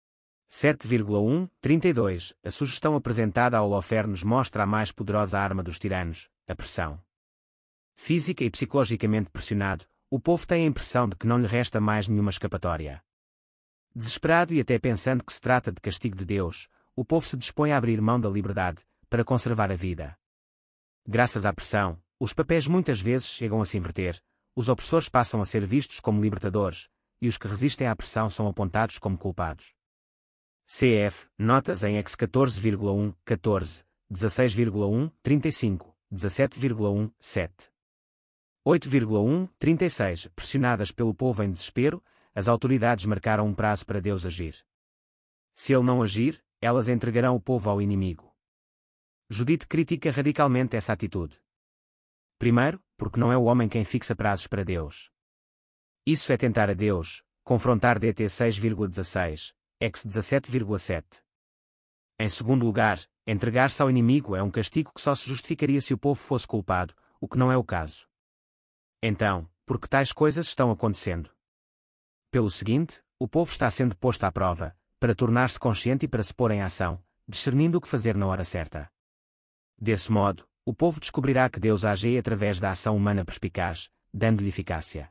7,32 A sugestão apresentada a Holofernes mostra a mais poderosa arma dos tiranos, a pressão. Física e psicologicamente pressionado, o povo tem a impressão de que não lhe resta mais nenhuma escapatória. Desesperado e até pensando que se trata de castigo de Deus, o povo se dispõe a abrir mão da liberdade, para conservar a vida. Graças à pressão, os papéis muitas vezes chegam a se inverter, os opressores passam a ser vistos como libertadores, e os que resistem à pressão são apontados como culpados. Cf. Notas em Ex 14,1, 14, 16,1, 35, 17,1, 7. 8,1, 36 Pressionadas pelo povo em desespero, as autoridades marcaram um prazo para Deus agir. Se ele não agir, elas entregarão o povo ao inimigo. Judite critica radicalmente essa atitude. Primeiro, porque não é o homem quem fixa prazos para Deus. Isso é tentar a Deus, confrontar DT 6,16, Ex 17,7. Em segundo lugar, entregar-se ao inimigo é um castigo que só se justificaria se o povo fosse culpado, o que não é o caso. Então, por que tais coisas estão acontecendo? Pelo seguinte, o povo está sendo posto à prova, para tornar-se consciente e para se pôr em ação, discernindo o que fazer na hora certa. Desse modo, o povo descobrirá que Deus age através da ação humana perspicaz, dando-lhe eficácia.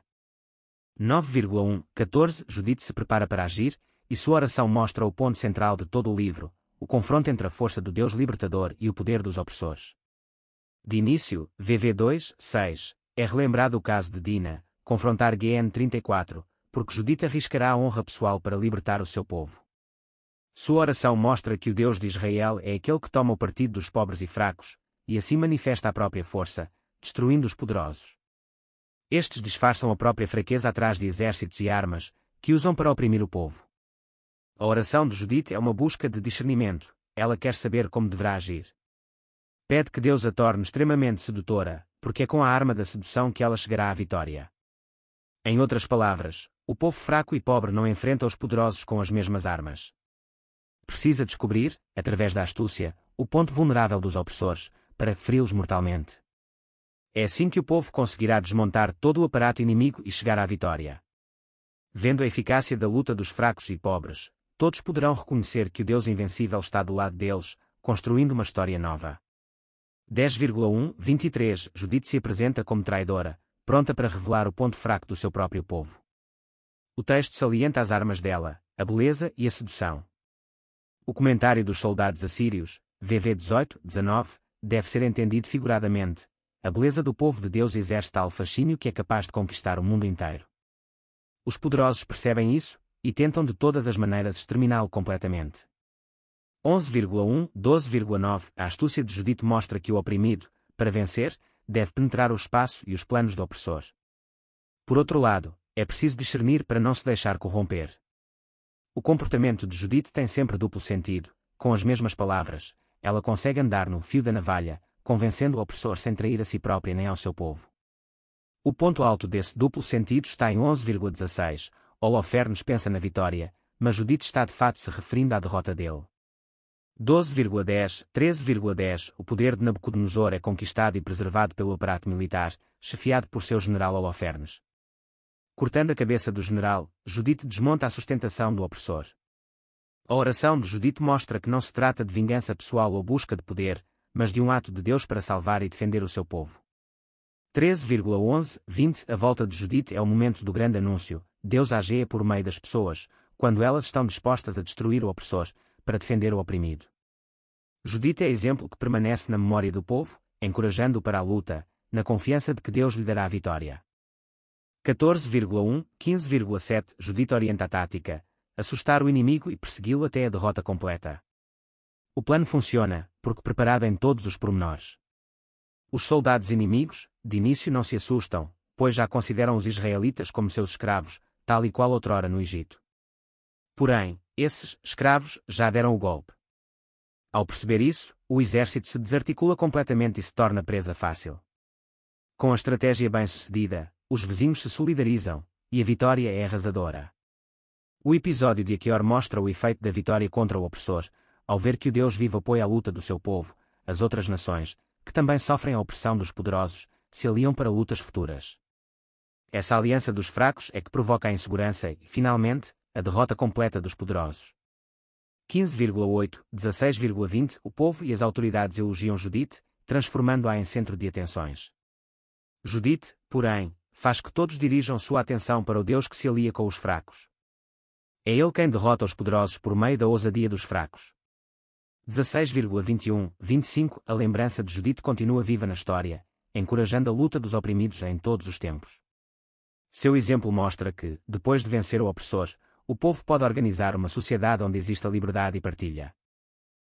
9,14 Judite se prepara para agir, e sua oração mostra o ponto central de todo o livro, o confronto entre a força do Deus libertador e o poder dos opressores. De início, VV2, 6, é relembrado o caso de Dina, confrontar GN 34, porque Judite arriscará a honra pessoal para libertar o seu povo. Sua oração mostra que o Deus de Israel é aquele que toma o partido dos pobres e fracos, e assim manifesta a própria força, destruindo os poderosos. Estes disfarçam a própria fraqueza atrás de exércitos e armas, que usam para oprimir o povo. A oração de Judite é uma busca de discernimento, ela quer saber como deverá agir. Pede que Deus a torne extremamente sedutora, porque é com a arma da sedução que ela chegará à vitória. Em outras palavras, o povo fraco e pobre não enfrenta os poderosos com as mesmas armas. Precisa descobrir, através da astúcia, o ponto vulnerável dos opressores, para feri-los mortalmente. É assim que o povo conseguirá desmontar todo o aparato inimigo e chegar à vitória. Vendo a eficácia da luta dos fracos e pobres, todos poderão reconhecer que o Deus invencível está do lado deles, construindo uma história nova. 10,23 Judite se apresenta como traidora, pronta para revelar o ponto fraco do seu próprio povo. O texto salienta as armas dela, a beleza e a sedução. O comentário dos soldados assírios, VV 18-19, deve ser entendido figuradamente. A beleza do povo de Deus exerce tal fascínio que é capaz de conquistar o mundo inteiro. Os poderosos percebem isso, e tentam de todas as maneiras exterminá-lo completamente. 11,1-12,9 A astúcia de Judite mostra que o oprimido, para vencer, deve penetrar o espaço e os planos do opressor. Por outro lado, é preciso discernir para não se deixar corromper. O comportamento de Judite tem sempre duplo sentido. Com as mesmas palavras, ela consegue andar no fio da navalha, convencendo o opressor sem trair a si própria nem ao seu povo. O ponto alto desse duplo sentido está em 11,16. Holofernes pensa na vitória, mas Judite está de fato se referindo à derrota dele. 12,10-13,10 O poder de Nabucodonosor é conquistado e preservado pelo aparato militar, chefiado por seu general Holofernes. Cortando a cabeça do general, Judite desmonta a sustentação do opressor. A oração de Judite mostra que não se trata de vingança pessoal ou busca de poder, mas de um ato de Deus para salvar e defender o seu povo. 13,11-20 A volta de Judite é o momento do grande anúncio. Deus ageia por meio das pessoas, quando elas estão dispostas a destruir o opressor, para defender o oprimido. Judite é exemplo que permanece na memória do povo, encorajando-o para a luta, na confiança de que Deus lhe dará a vitória. 14,1-15,7 Judite orienta a tática, assustar o inimigo e persegui-lo até a derrota completa. O plano funciona, porque preparado em todos os pormenores. Os soldados inimigos, de início não se assustam, pois já consideram os israelitas como seus escravos, tal e qual outrora no Egito. Porém, esses escravos já deram o golpe. Ao perceber isso, o exército se desarticula completamente e se torna presa fácil. Com a estratégia bem-sucedida, os vizinhos se solidarizam, e a vitória é arrasadora. O episódio de Achior mostra o efeito da vitória contra o opressor, ao ver que o Deus vivo apoia a luta do seu povo, as outras nações, que também sofrem a opressão dos poderosos, se aliam para lutas futuras. Essa aliança dos fracos é que provoca a insegurança e, finalmente, a derrota completa dos poderosos. 15,8-16,20 O povo e as autoridades elogiam Judite, transformando-a em centro de atenções. Judite, porém, faz que todos dirijam sua atenção para o Deus que se alia com os fracos. É ele quem derrota os poderosos por meio da ousadia dos fracos. 16,21-25 A lembrança de Judite continua viva na história, encorajando a luta dos oprimidos em todos os tempos. Seu exemplo mostra que, depois de vencer o opressor, o povo pode organizar uma sociedade onde exista liberdade e partilha.